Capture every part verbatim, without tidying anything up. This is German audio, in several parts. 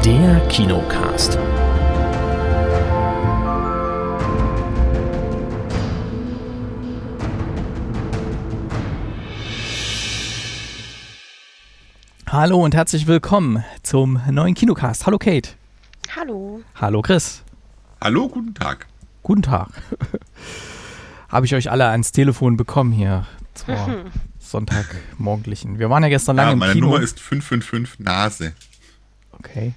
Der Kinocast. Hallo und herzlich willkommen zum neuen Kinocast. Hallo Kate. Hallo. Hallo Chris. Hallo, guten Tag. Guten Tag. Habe ich euch alle ans Telefon bekommen hier zur Sonntagmorgendlichen. Wir waren ja gestern lange Ja, im meine Kino. Nummer ist fünf fünf fünf Nase. Okay.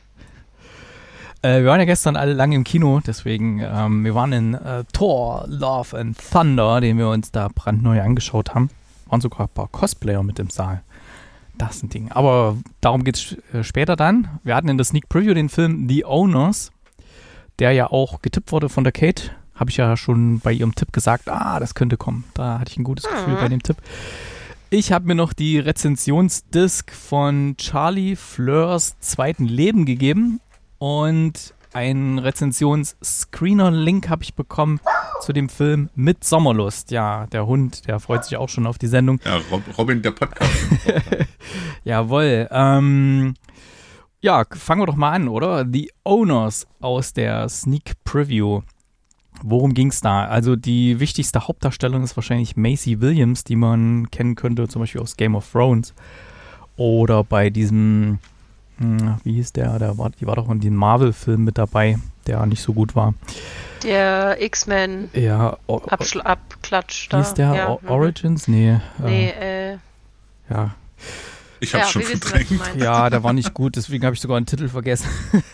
Äh, wir waren ja gestern alle lange im Kino, deswegen, ähm, wir waren in äh, Thor, Love and Thunder, den wir uns da brandneu angeschaut haben. Waren sogar ein paar Cosplayer mit im Saal. Das ist ein Ding. Aber darum geht es äh, später dann. Wir hatten in der Sneak Preview den Film The Owners, der ja auch getippt wurde von der Kate. Habe ich ja schon bei ihrem Tipp gesagt, ah, das könnte kommen. Da hatte ich ein gutes Gefühl bei dem Tipp. Ich habe mir noch die Rezensionsdisk von Charlie Fleurs zweiten Leben gegeben und einen Rezensions-Screener-Link habe ich bekommen zu dem Film Mit Sommerlust. Ja, der Hund, der freut sich auch schon auf die Sendung. Ja, Rob, Robin, der Podcast. Jawohl. Ähm, ja, fangen wir doch mal an, oder? The Owners aus der Sneak Preview. Worum ging es da? Also die wichtigste Hauptdarstellung ist wahrscheinlich Maisie Williams, die man kennen könnte, zum Beispiel aus Game of Thrones. Oder bei diesem, hm, wie hieß der? der war, die war doch in dem Marvel-Film mit dabei, der nicht so gut war. Der X-Men Ja, o- Abschl- Abklatsch da. hieß der ja. o- Origins? Nee. Nee, Äh, äh, ja. Ich hab's ja, schon wir wissen, was du verdrängt. meinst. Ja, der war nicht gut, deswegen habe ich sogar einen Titel vergessen.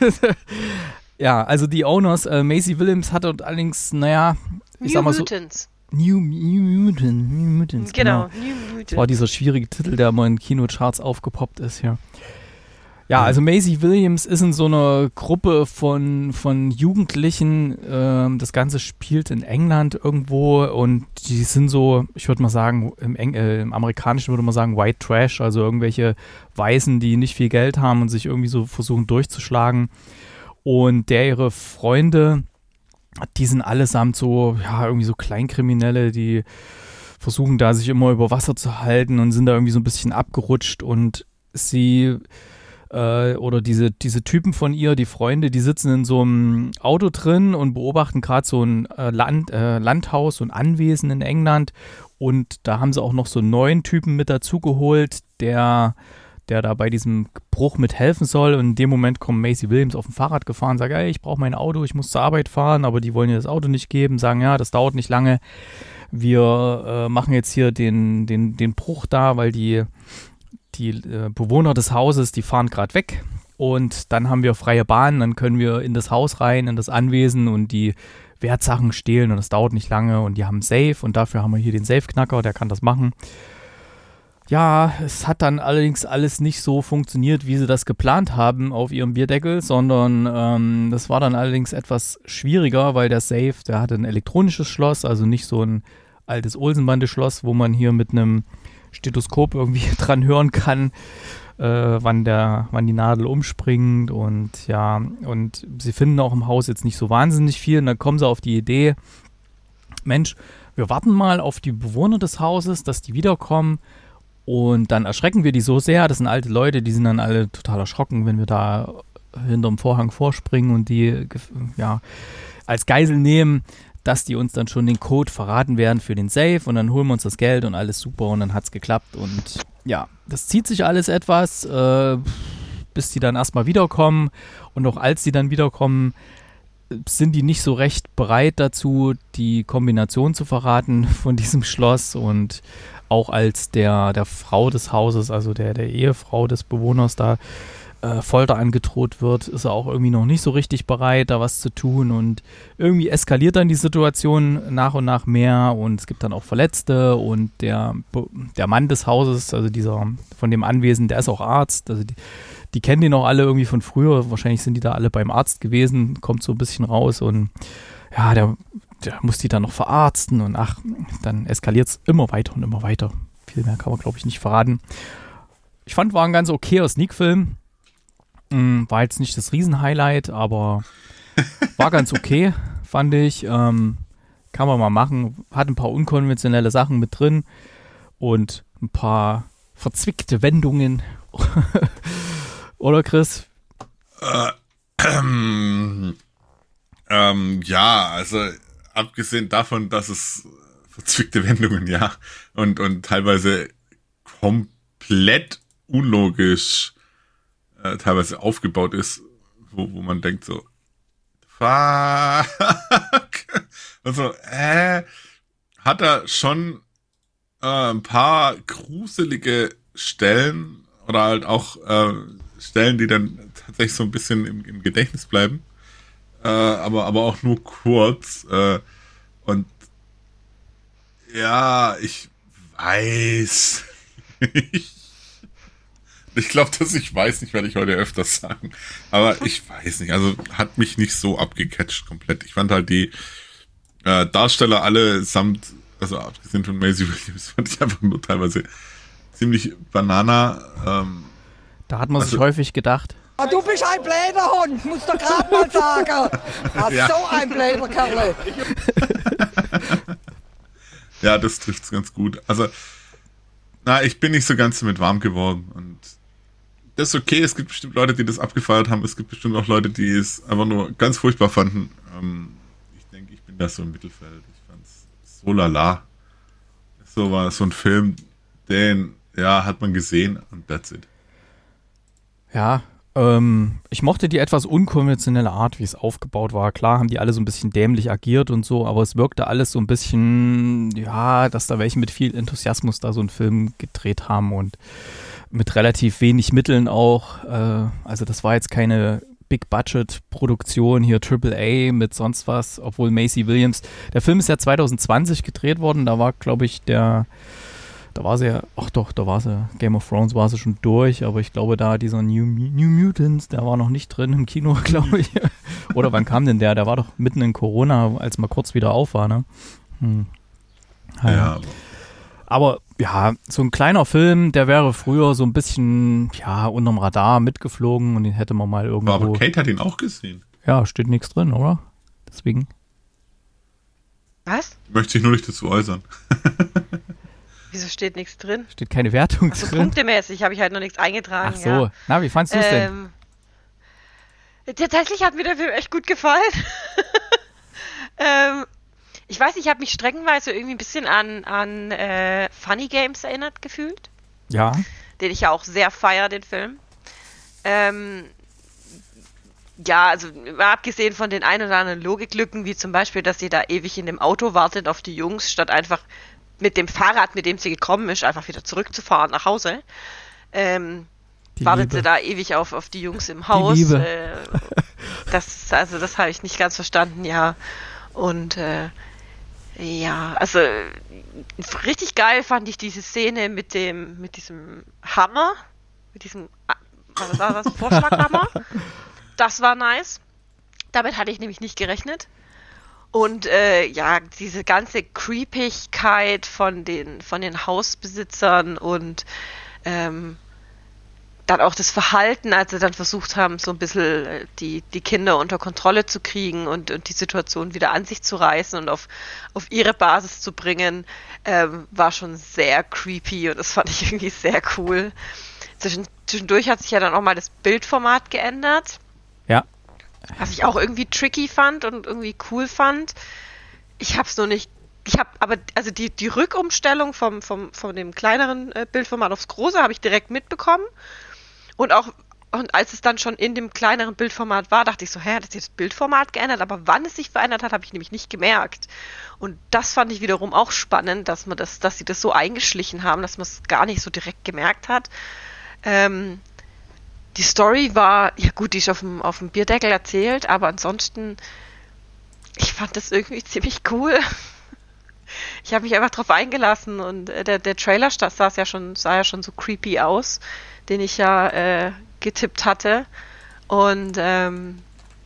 Ja, also die Owners, äh, Maisie Williams hatte allerdings, naja, ich New sag mal so, Mutants. New, New Mutant, New Mutants, Genau, genau. New Das war Mutants. dieser schwierige Titel, der mal in Kinocharts aufgepoppt ist, ja. Ja, also Maisie Williams ist in so einer Gruppe von, von Jugendlichen, ähm, das Ganze spielt in England irgendwo und die sind so, ich würde mal sagen, im, Eng äh, im Amerikanischen würde man sagen White Trash, also irgendwelche Weißen, die nicht viel Geld haben und sich irgendwie so versuchen durchzuschlagen. Und der ihre Freunde, die sind allesamt so, ja, irgendwie so Kleinkriminelle, die versuchen da sich immer über Wasser zu halten und sind da irgendwie so ein bisschen abgerutscht und sie äh, oder diese, diese Typen von ihr, die Freunde, die sitzen in so einem Auto drin und beobachten gerade so ein äh, Land, äh, Landhaus, so ein Anwesen in England und da haben sie auch noch so einen neuen Typen mit dazugeholt, der der da bei diesem Bruch mithelfen soll. Und in dem Moment kommt Maisie Williams auf dem Fahrrad gefahren und sagt, ey, ich brauche mein Auto, ich muss zur Arbeit fahren, aber die wollen ihr das Auto nicht geben, sagen, ja, das dauert nicht lange. Wir äh, machen jetzt hier den, den, den Bruch da, weil die, die äh, Bewohner des Hauses, die fahren gerade weg. Und dann haben wir freie Bahn, dann können wir in das Haus rein, in das Anwesen und die Wertsachen stehlen und das dauert nicht lange. Und die haben einen Safe und dafür haben wir hier den Safe-Knacker, der kann das machen. Ja, es hat dann allerdings alles nicht so funktioniert, wie sie das geplant haben auf ihrem Bierdeckel, sondern ähm, das war dann allerdings etwas schwieriger, weil der Safe, der hatte ein elektronisches Schloss, also nicht so ein altes Olsenbande-Schloss, wo man hier mit einem Stethoskop irgendwie dran hören kann, äh, wann der, wann die Nadel umspringt und ja, und sie finden auch im Haus jetzt nicht so wahnsinnig viel und dann kommen sie auf die Idee, Mensch, wir warten mal auf die Bewohner des Hauses, dass die wiederkommen. Und dann erschrecken wir die so sehr, das sind alte Leute, die sind dann alle total erschrocken, wenn wir da hinterm Vorhang vorspringen und die ja, als Geisel nehmen, dass die uns dann schon den Code verraten werden für den Safe und dann holen wir uns das Geld und alles super und dann hat's geklappt und ja, das zieht sich alles etwas, äh, bis die dann erstmal wiederkommen und auch als die dann wiederkommen, sind die nicht so recht bereit dazu, die Kombination zu verraten von diesem Schloss und auch als der, der Frau des Hauses, also der, der Ehefrau des Bewohners da äh, Folter angedroht wird, ist er auch irgendwie noch nicht so richtig bereit, da was zu tun und irgendwie eskaliert dann die Situation nach und nach mehr und es gibt dann auch Verletzte und der, der Mann des Hauses, also dieser von dem Anwesen, der ist auch Arzt, also die, die kennen den auch alle irgendwie von früher, wahrscheinlich sind die da alle beim Arzt gewesen, kommt so ein bisschen raus und ja, der der muss die dann noch verarzten und ach, dann eskaliert es immer weiter und immer weiter. Viel mehr kann man, glaube ich, nicht verraten. Ich fand, war ein ganz okayer Sneak-Film. War jetzt nicht das Riesen-Highlight, aber war ganz okay, fand ich. Ähm, kann man mal machen. Hat ein paar unkonventionelle Sachen mit drin und ein paar verzwickte Wendungen. Oder, Chris? Äh, Ähm, ähm, ja, also abgesehen davon, dass es verzwickte Wendungen, ja, und, und teilweise komplett unlogisch äh, teilweise aufgebaut ist, wo, wo man denkt so, fuck. Also, äh, hat er schon äh, ein paar gruselige Stellen oder halt auch äh, Stellen, die dann tatsächlich so ein bisschen im, im Gedächtnis bleiben, äh, aber, aber auch nur kurz. Äh, und ja, ich weiß nicht. Ich glaube, dass ich weiß nicht, werde ich heute öfters sagen. Aber ich weiß nicht. Also hat mich nicht so abgecatcht komplett. Ich fand halt die äh, Darsteller allesamt, also abgesehen von Maisie Williams, fand ich einfach nur teilweise ziemlich Banana. Ähm, Da hat man also, sich häufig gedacht. Ah, du bist ein blöder Hund, musst du gerade mal sagen. Ach, Ja. so ein blöder Kerl. Ja, das trifft's ganz gut. Also, na, ich bin nicht so ganz damit warm geworden und das ist okay. Es gibt bestimmt Leute, die das abgefeiert haben. Es gibt bestimmt auch Leute, die es einfach nur ganz furchtbar fanden. Ähm, ich denke, ich bin da so im Mittelfeld. Ich fand's so lala. So war so ein Film, den, ja, hat man gesehen und that's it. Ja, ähm, ich mochte die etwas unkonventionelle Art, wie es aufgebaut war. Klar haben die alle so ein bisschen dämlich agiert und so, aber es wirkte alles so ein bisschen, ja, dass da welche mit viel Enthusiasmus da so einen Film gedreht haben und mit relativ wenig Mitteln auch. Äh, also das war jetzt keine Big-Budget-Produktion, hier Triple A mit sonst was, obwohl Maisie Williams, der Film ist ja zwanzig zwanzig gedreht worden, da war, glaube ich, der Da war sie ja, ach doch, da war sie, Game of Thrones war sie schon durch, aber ich glaube da dieser New, New Mutants, der war noch nicht drin im Kino, glaube ich. Oder wann kam denn der? Der war doch mitten in Corona, als mal kurz wieder auf war, ne? Hm. Ja, Ja, aber aber ja, so ein kleiner Film, der wäre früher so ein bisschen, ja, unterm Radar mitgeflogen und den hätte man mal irgendwo... aber Kate hat ihn auch gesehen. Ja, steht nichts drin, oder? Deswegen. Was? Möchte ich nur nicht dazu äußern. Wieso steht nichts drin? Steht keine Wertung Also drin. punktemäßig habe ich halt noch nichts eingetragen. Ach so. Ja. Na, wie fandst du es denn? Ähm, tatsächlich hat mir der Film echt gut gefallen. ähm, ich weiß, ich habe mich streckenweise irgendwie ein bisschen an, an äh, Funny Games erinnert gefühlt, Ja. den ich ja auch sehr feiere, den Film. Ähm, ja, also mal abgesehen von den ein oder anderen Logiklücken, wie zum Beispiel, dass sie da ewig in dem Auto wartet auf die Jungs, statt einfach mit dem Fahrrad, mit dem sie gekommen ist, einfach wieder zurückzufahren nach Hause. Ähm, Die wartet Liebe. sie da ewig auf, auf die Jungs im Haus. Liebe. Äh, das, also das habe ich nicht ganz verstanden, ja. Und äh, ja, also richtig geil fand ich diese Szene mit dem, mit diesem Hammer, mit diesem, was war das, Vorschlaghammer. Das war nice. Damit hatte ich nämlich nicht gerechnet. Und äh, ja, diese ganze Creepigkeit von den, von den Hausbesitzern und ähm, dann auch das Verhalten, als sie dann versucht haben, so ein bisschen äh, die, die Kinder unter Kontrolle zu kriegen und, und die Situation wieder an sich zu reißen und auf, auf ihre Basis zu bringen, ähm, war schon sehr creepy und das fand ich irgendwie sehr cool. Zwischen, zwischendurch hat sich ja dann auch mal das Bildformat geändert. Ja. Was ich auch irgendwie tricky fand und irgendwie cool fand. Ich hab's nur nicht, ich hab, aber, also die, die Rückumstellung vom, vom, von dem kleineren äh, Bildformat aufs große habe ich direkt mitbekommen. Und auch, und als es dann schon in dem kleineren Bildformat war, dachte ich so, hä, hat sich das Bildformat geändert? Aber wann es sich verändert hat, habe ich nämlich nicht gemerkt. Und das fand ich wiederum auch spannend, dass man das, dass sie das so eingeschlichen haben, dass man es gar nicht so direkt gemerkt hat. Ähm, Die Story war, ja gut, die ist auf dem, auf dem Bierdeckel erzählt, aber ansonsten, ich fand das irgendwie ziemlich cool. Ich habe mich einfach drauf eingelassen und äh, der, der Trailer sah ja schon, sah ja schon so creepy aus, den ich ja äh, getippt hatte. Und ähm,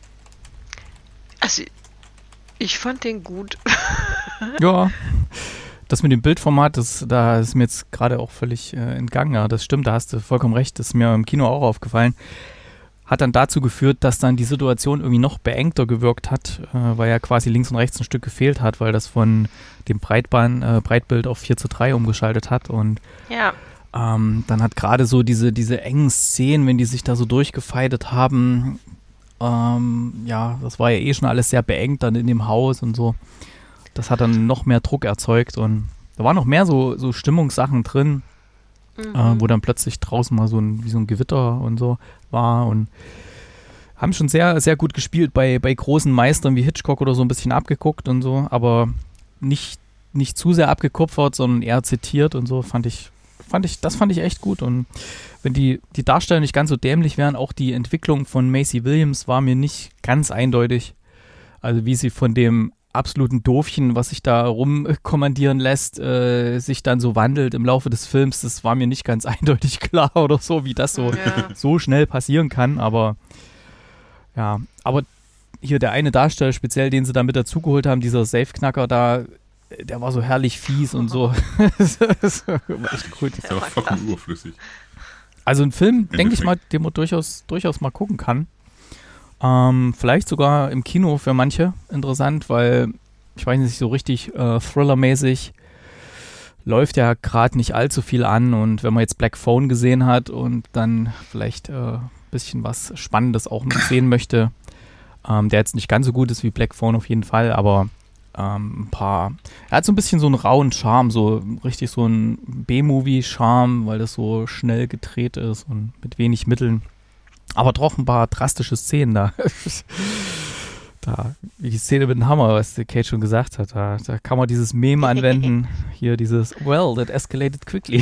also ich fand den gut. Ja. Das mit dem Bildformat, das, da ist mir jetzt gerade auch völlig äh, entgangen. Ja, das stimmt, da hast du vollkommen recht. Das ist mir im Kino auch aufgefallen. Hat dann dazu geführt, dass dann die Situation irgendwie noch beengter gewirkt hat, äh, weil ja quasi links und rechts ein Stück gefehlt hat, weil das von dem Breitband, äh, Breitbild auf vier zu drei umgeschaltet hat. Und Ja. ähm, dann hat gerade so diese, diese engen Szenen, wenn die sich da so durchgefeidet haben, Ähm, ja, das war ja eh schon alles sehr beengt dann in dem Haus und so. Das hat dann noch mehr Druck erzeugt und da waren noch mehr so, so Stimmungssachen drin, mhm. äh, wo dann plötzlich draußen mal so ein, wie so ein Gewitter und so war und haben schon sehr, sehr gut gespielt bei, bei großen Meistern wie Hitchcock oder so ein bisschen abgeguckt und so, aber nicht, nicht zu sehr abgekupfert, sondern eher zitiert und so, fand ich, fand ich, das fand ich echt gut. Und wenn die, die Darsteller nicht ganz so dämlich wären, auch die Entwicklung von Maisie Williams war mir nicht ganz eindeutig. Also wie sie von dem absoluten Doofchen, was sich da rumkommandieren lässt, äh, sich dann so wandelt im Laufe des Films, das war mir nicht ganz eindeutig klar oder so, wie das so, Ja. so schnell passieren kann, aber ja, aber hier der eine Darsteller speziell, den sie da mit dazugeholt haben, dieser Safe-Knacker da, der war so herrlich fies und so. Das war echt cool. Das ist aber vollkommen überflüssig. Also ein Film, denke ich mal, den man durchaus, durchaus mal gucken kann. Ähm, vielleicht sogar im Kino für manche interessant, weil ich weiß nicht, so richtig äh, Thriller-mäßig läuft ja gerade nicht allzu viel an und wenn man jetzt Black Phone gesehen hat und dann vielleicht äh, bisschen was Spannendes auch noch sehen möchte, ähm, der jetzt nicht ganz so gut ist wie Black Phone auf jeden Fall, aber ähm, ein paar, er hat so ein bisschen so einen rauen Charme, so richtig so ein B-Movie-Charme, weil das so schnell gedreht ist und mit wenig Mitteln, aber doch ein paar drastische Szenen da. Da, wie die Szene mit dem Hammer, was der Kate schon gesagt hat, da, da kann man dieses Meme anwenden, hier dieses, well, that escalated quickly.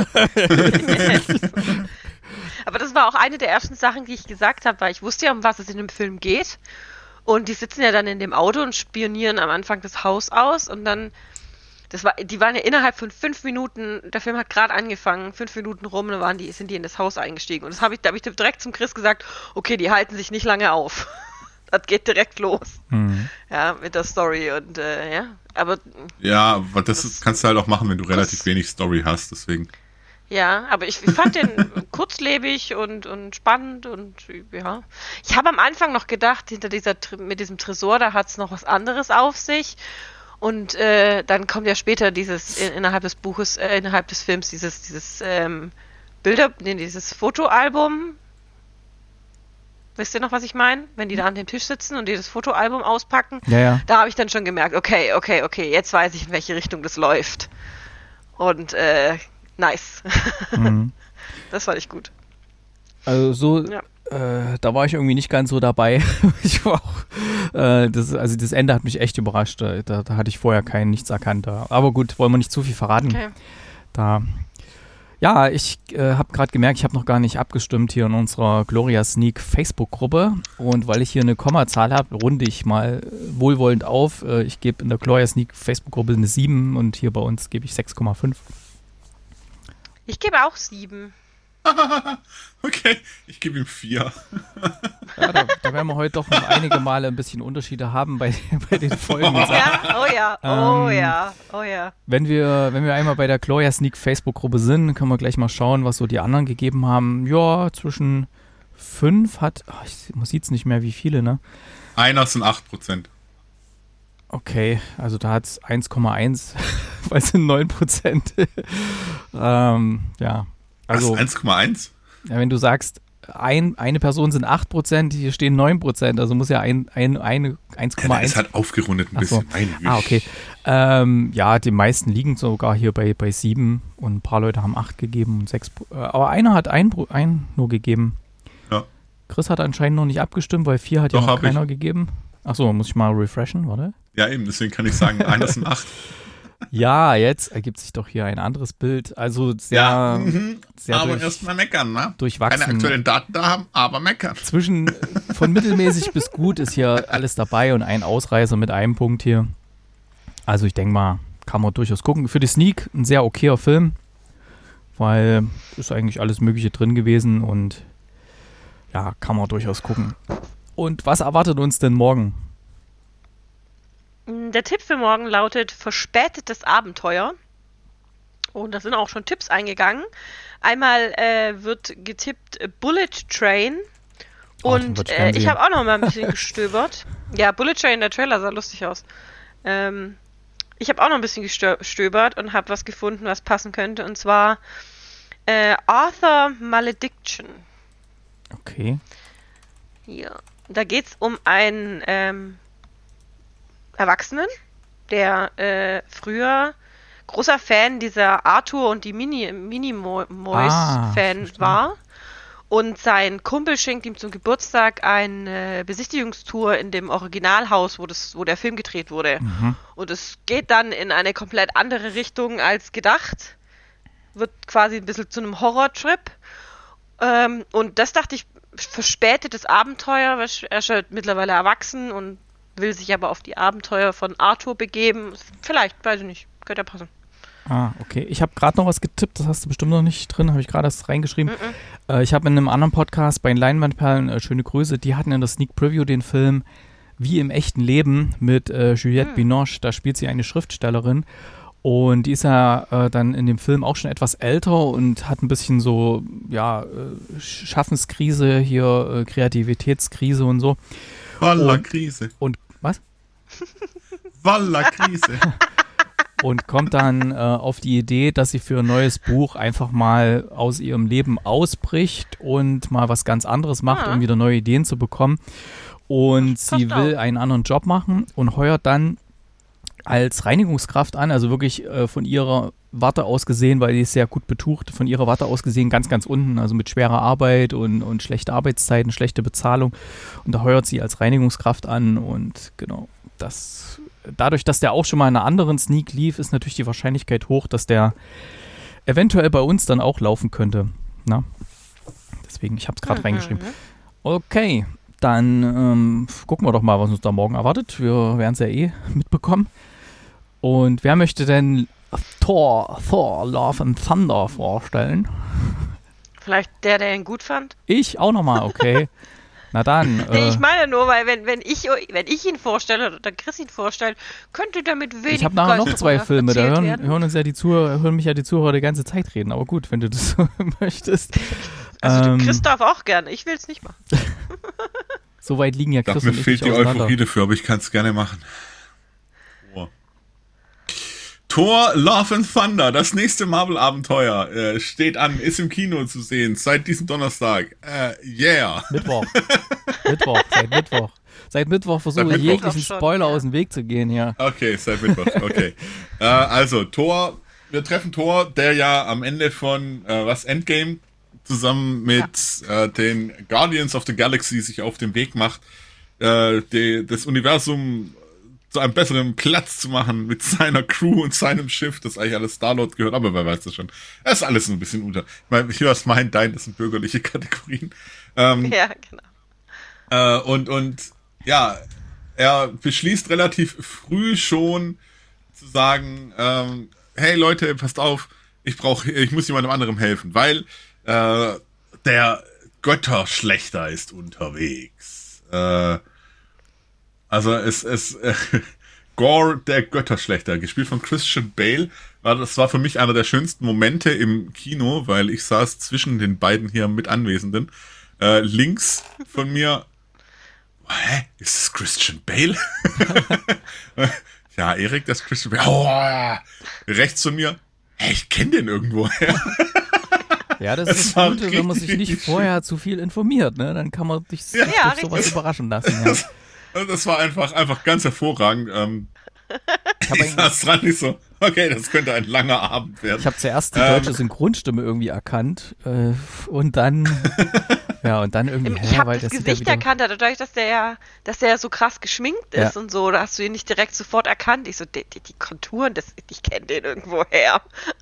Aber das war auch eine der ersten Sachen, die ich gesagt habe, weil ich wusste ja, um was es in dem Film geht. Und die sitzen ja dann in dem Auto und spionieren am Anfang das Haus aus. Und dann, das war, die waren ja innerhalb von fünf Minuten, der Film hat gerade angefangen, fünf Minuten rum, dann waren die, sind die in das Haus eingestiegen. Und das habe ich, da habe ich direkt zum Chris gesagt, okay, die halten sich nicht lange auf. Das geht direkt los. Mhm. Ja, mit der Story und äh, ja, aber... Ja, aber das, das kannst du halt auch machen, wenn du relativ das, wenig Story hast, deswegen... Ja, aber ich, ich fand den kurzlebig und, und spannend und ja. Ich habe am Anfang noch gedacht, hinter dieser mit diesem Tresor, da hat es noch was anderes auf sich. Und äh, dann kommt ja später dieses in, innerhalb des Buches, äh, innerhalb des Films dieses, dieses ähm, Bilder, nee, dieses Fotoalbum. Wisst ihr noch, was ich meine? Wenn die da an dem Tisch sitzen und die das Fotoalbum auspacken, Ja, ja. da habe ich dann schon gemerkt, okay, okay, okay, jetzt weiß ich, in welche Richtung das läuft. Und äh, nice. Mhm. Das fand ich gut. Also so, Ja. äh, da war ich irgendwie nicht ganz so dabei. Ich war auch, äh, das, also das Ende hat mich echt überrascht. Da, da, da hatte ich vorher kein nichts erkannt. Da. Aber gut, wollen wir nicht zu viel verraten. Okay. Da, ja, ich äh, habe gerade gemerkt, ich habe noch gar nicht abgestimmt hier in unserer Gloria Sneak Facebook-Gruppe. Und weil ich hier eine Kommazahl habe, runde ich mal wohlwollend auf. Äh, ich gebe in der Gloria Sneak Facebook-Gruppe eine sieben und hier bei uns gebe ich sechs Komma fünf. Ich gebe auch sieben. Okay, ich gebe ihm vier. Ja, da, da werden wir heute doch noch einige Male ein bisschen Unterschiede haben bei, bei den Folgen. Ja, oh ja, oh Ähm, ja, oh ja. Wenn wir, wenn wir einmal bei der Gloria Sneak Facebook-Gruppe sind, können wir gleich mal schauen, was so die anderen gegeben haben. Ja, zwischen fünf hat, ach, ich, man sieht es nicht mehr, wie viele, ne? Einer sind acht Prozent. Okay, also da hat es eins Komma eins, weil es sind neun Prozent. ähm, ja, also eins Komma eins? ja, wenn du sagst, ein, eine Person sind acht Prozent, hier stehen neun Prozent, also muss ja ein, ein, eine eins Komma eins. Ja, ist halt aufgerundet ein Ach so. bisschen. Meine Güte. Ah, okay. Ähm, ja, die meisten liegen sogar hier bei, bei sieben und ein paar Leute haben acht gegeben und sechs. Äh, aber einer hat ein, ein nur gegeben. Ja. Chris hat anscheinend noch nicht abgestimmt, weil vier hat Doch, ja noch hab ich. keiner gegeben. Achso, muss ich mal refreshen, warte. Ja, eben, deswegen kann ich sagen, einer sind acht. Ja, jetzt ergibt sich doch hier ein anderes Bild. Also sehr, Ja, mhm. sehr aber durch, erstmal meckern, ne? durchwachsen. Keine aktuellen Daten da haben, aber meckern. Zwischen von mittelmäßig bis gut ist hier alles dabei und ein Ausreißer mit einem Punkt hier. Also ich denke mal, kann man durchaus gucken. Für die Sneak ein sehr okayer Film, weil ist eigentlich alles Mögliche drin gewesen und ja, kann man durchaus gucken. Und was erwartet uns denn morgen? Der Tipp für morgen lautet verspätetes Abenteuer. Und da sind auch schon Tipps eingegangen. Einmal äh, wird getippt äh, Bullet Train. Oh, den Und würd ich äh, gern ich sehen. habe auch noch mal ein bisschen gestöbert. Ja, Bullet Train, der Trailer sah lustig aus. Ähm, ich habe auch noch ein bisschen gestöbert und habe was gefunden, was passen könnte. Und zwar äh, Arthur Malediction. Okay. Hier. Da geht es um einen ähm, Erwachsenen, der äh, früher großer Fan dieser Arthur und die Mini, Minimoys-Fan ah, war. Und sein Kumpel schenkt ihm zum Geburtstag eine Besichtigungstour in dem Originalhaus, wo, das, wo der Film gedreht wurde. Mhm. Und es geht dann in eine komplett andere Richtung als gedacht. Wird quasi ein bisschen zu einem Horrortrip. Ähm, und das dachte ich, verspätetes Abenteuer. Er ist halt mittlerweile erwachsen und will sich aber auf die Abenteuer von Arthur begeben. Vielleicht, weiß ich nicht. Könnte ja passen. Ah, okay. Ich habe gerade noch was getippt, das hast du bestimmt noch nicht drin, habe ich gerade erst reingeschrieben. Mm-mm. Äh, ich habe in einem anderen Podcast bei den Leinwandperlen, äh, schöne Grüße, die hatten in der Sneak Preview den Film Wie im echten Leben mit äh, Juliette Mm. Binoche. Da spielt sie eine Schriftstellerin und die ist ja äh, dann in dem Film auch schon etwas älter und hat ein bisschen so, ja, äh, Schaffenskrise hier, äh, Kreativitätskrise und so. Walla Und- Krise. Und was? Walla Krise. Und kommt dann äh, auf die Idee, dass sie für ein neues Buch einfach mal aus ihrem Leben ausbricht und mal was ganz anderes macht, Ah. um wieder neue Ideen zu bekommen. Und Das sie passt will auch. einen anderen Job machen und heuert dann als Reinigungskraft an, also wirklich äh, von ihrer Warte aus gesehen, weil die ist sehr gut betucht, von ihrer Warte aus gesehen ganz, ganz unten, also mit schwerer Arbeit und, und schlechte Arbeitszeiten, schlechte Bezahlung. Und da heuert sie als Reinigungskraft an und genau, das, dadurch, dass der auch schon mal in einer anderen Sneak lief, ist natürlich die Wahrscheinlichkeit hoch, dass der eventuell bei uns dann auch laufen könnte. Na? Deswegen, ich habe es gerade Mhm. reingeschrieben. Okay, dann ähm, gucken wir doch mal, was uns da morgen erwartet. Wir werden es ja eh mitbekommen. Und wer möchte denn Thor, Thor, Love and Thunder vorstellen? Vielleicht der, der ihn gut fand. Ich auch nochmal, okay. Na dann. Nee, Äh, ich meine nur, weil wenn, wenn, ich, wenn ich ihn vorstelle oder Chris ihn vorstellt, könnte damit wenig ich habe nachher noch zwei Begeisterung Filme, da erzählt hören, werden. hören uns ja die Zuhörer, hören mich ja die Zuhörer die ganze Zeit reden. Aber gut, wenn du das so möchtest. Also Ähm, Chris darf auch gerne, ich will es nicht machen. so weit liegen ja Ich glaube, Chris mir und ich fehlt nicht die auseinander. Euphorie dafür, aber ich kann es gerne machen. Thor. Thor, Love and Thunder, das nächste Marvel-Abenteuer, äh, steht an, ist im Kino zu sehen, seit diesem Donnerstag. Äh, yeah. Mittwoch. Mittwoch, seit Mittwoch. Seit Mittwoch versuche Seit ich Mittwoch. jeglichen Schon, Spoiler ja. aus dem Weg zu gehen hier. Okay, seit Mittwoch, okay. äh, also, Thor, wir treffen Thor, der ja am Ende von, äh, was, Endgame, zusammen mit äh, den Guardians of the Galaxy sich auf den Weg macht, äh, die, das Universum zu einem besseren Platz zu machen mit seiner Crew und seinem Schiff, das eigentlich alles Star-Lord gehört, aber wer weiß das schon. Das ist alles ein bisschen unter. Ich meine, hier was mein, dein, das sind bürgerliche Kategorien. Ähm, Ja, genau. äh, und, und ja, er beschließt relativ früh schon zu sagen, ähm, hey Leute, passt auf, ich brauche, ich muss jemandem anderem helfen, weil äh, der Götterschlechter ist unterwegs. Äh, also es, es äh, Gore, der Götterschlechter, gespielt von Christian Bale, war, das war für mich einer der schönsten Momente im Kino, weil ich saß zwischen den beiden hier mit Anwesenden. Äh, links von mir, hä, ist das Christian Bale? Ja, Erik, das ist Christian Bale. Oh, ja. Rechts von mir, hey, ich kenne den irgendwo her. Ja, das Es ist das war Gute, wenn man sich richtig, nicht richtig vorher zu viel informiert, ne? Dann kann man sich Ja, durch ja, sowas richtig. überraschen lassen. Ja. Das, das war einfach, einfach ganz hervorragend. Ähm, Ich habe ich saß dran, ich so, okay, das könnte ein langer Abend werden. ich hab zuerst die Ähm. deutsche Synchronstimme irgendwie erkannt äh, und dann ja und dann irgendwie, Ich hä, habe weil das das sieht Gesicht ja wieder, erkannt, dadurch, dass der ja, dass der ja so krass geschminkt ist Ja. und so, da hast du ihn nicht direkt sofort erkannt. Ich so, die, die, die Konturen, das, ich kenne den irgendwo her.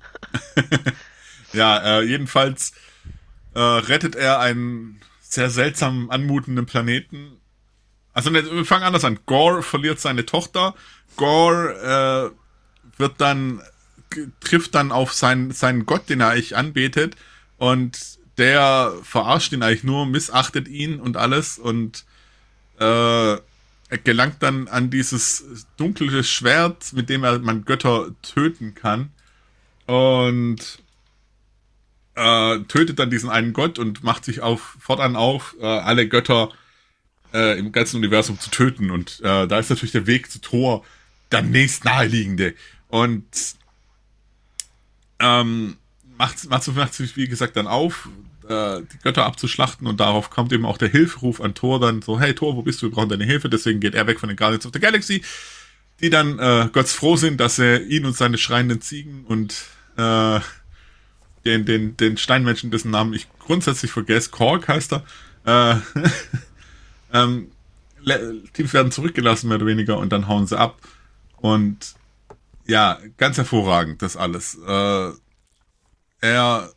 Ja, äh, jedenfalls äh, rettet er einen sehr seltsam anmutenden Planeten. Also ne, wir fangen anders an. Gore verliert seine Tochter. Gore äh, wird dann g- trifft dann auf seinen seinen Gott, den er eigentlich anbetet, und der verarscht ihn eigentlich nur, missachtet ihn und alles, und äh, er gelangt dann an dieses dunkle Schwert, mit dem er man Götter töten kann, und äh, tötet dann diesen einen Gott und macht sich auf fortan auf, äh, alle Götter äh, im ganzen Universum zu töten. Und äh, da ist natürlich der Weg zu Thor der nächst naheliegende. Und ähm, macht, macht, macht sich, wie gesagt, dann auf. äh, die Götter abzuschlachten und darauf kommt eben auch der Hilferuf an Thor dann so, hey Thor, wo bist du, wir brauchen deine Hilfe, deswegen geht er weg von den Guardians of the Galaxy, die dann äh, Gotts froh sind, dass er ihn und seine schreienden Ziegen und äh, den, den, den Steinmenschen, dessen Namen ich grundsätzlich vergesse, Korg heißt er, äh, ähm, Teams werden zurückgelassen, mehr oder weniger, und dann hauen sie ab. Und ja, ganz hervorragend, das alles. Äh, er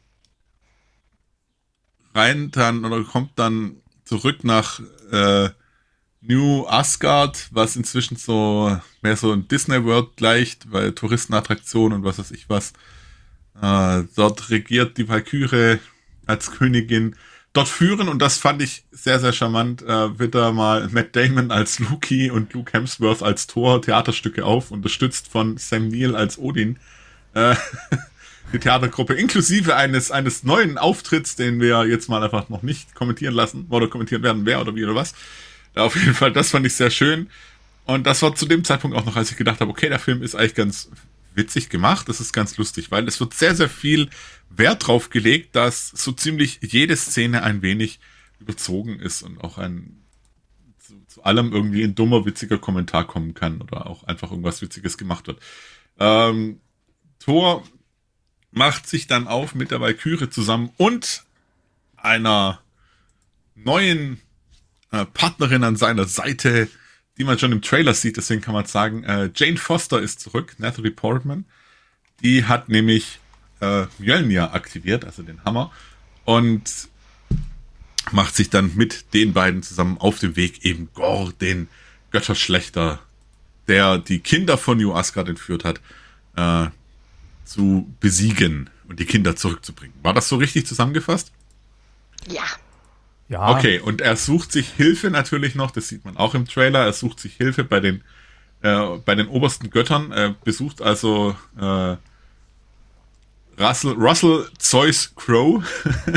reint dann oder kommt dann zurück nach äh, New Asgard, was inzwischen so mehr so ein Disney World gleicht, weil Touristenattraktionen und was weiß ich was. Äh, dort regiert die Valkyrie als Königin. Dort führen, und das fand ich sehr, sehr charmant, äh, wird da mal Matt Damon als Loki und Luke Hemsworth als Thor Theaterstücke auf, unterstützt von Sam Neill als Odin. Äh, die Theatergruppe, inklusive eines eines neuen Auftritts, den wir jetzt mal einfach noch nicht kommentieren lassen, oder kommentieren werden, wer oder wie oder was. Ja, auf jeden Fall, das fand ich sehr schön. Und das war zu dem Zeitpunkt auch noch, als ich gedacht habe, okay, der Film ist eigentlich ganz witzig gemacht, das ist ganz lustig, weil es wird sehr, sehr viel Wert drauf gelegt, dass so ziemlich jede Szene ein wenig überzogen ist und auch ein zu, zu allem irgendwie ein dummer, witziger Kommentar kommen kann oder auch einfach irgendwas Witziges gemacht wird. Ähm, Thor macht sich dann auf mit der Valkyrie zusammen und einer neuen äh, Partnerin an seiner Seite, die man schon im Trailer sieht, deswegen kann man sagen, äh, Jane Foster ist zurück, Natalie Portman. Die hat nämlich äh, Mjölnir aktiviert, also den Hammer, und macht sich dann mit den beiden zusammen auf dem Weg, eben Gorr, den Götterschlechter, der die Kinder von New Asgard entführt hat, äh, zu besiegen und die Kinder zurückzubringen. War das so richtig zusammengefasst? Ja. Ja. Okay, und er sucht sich Hilfe natürlich noch, das sieht man auch im Trailer, er sucht sich Hilfe bei den äh, bei den obersten Göttern, er besucht also äh, Russell, Russell Zeus Crowe,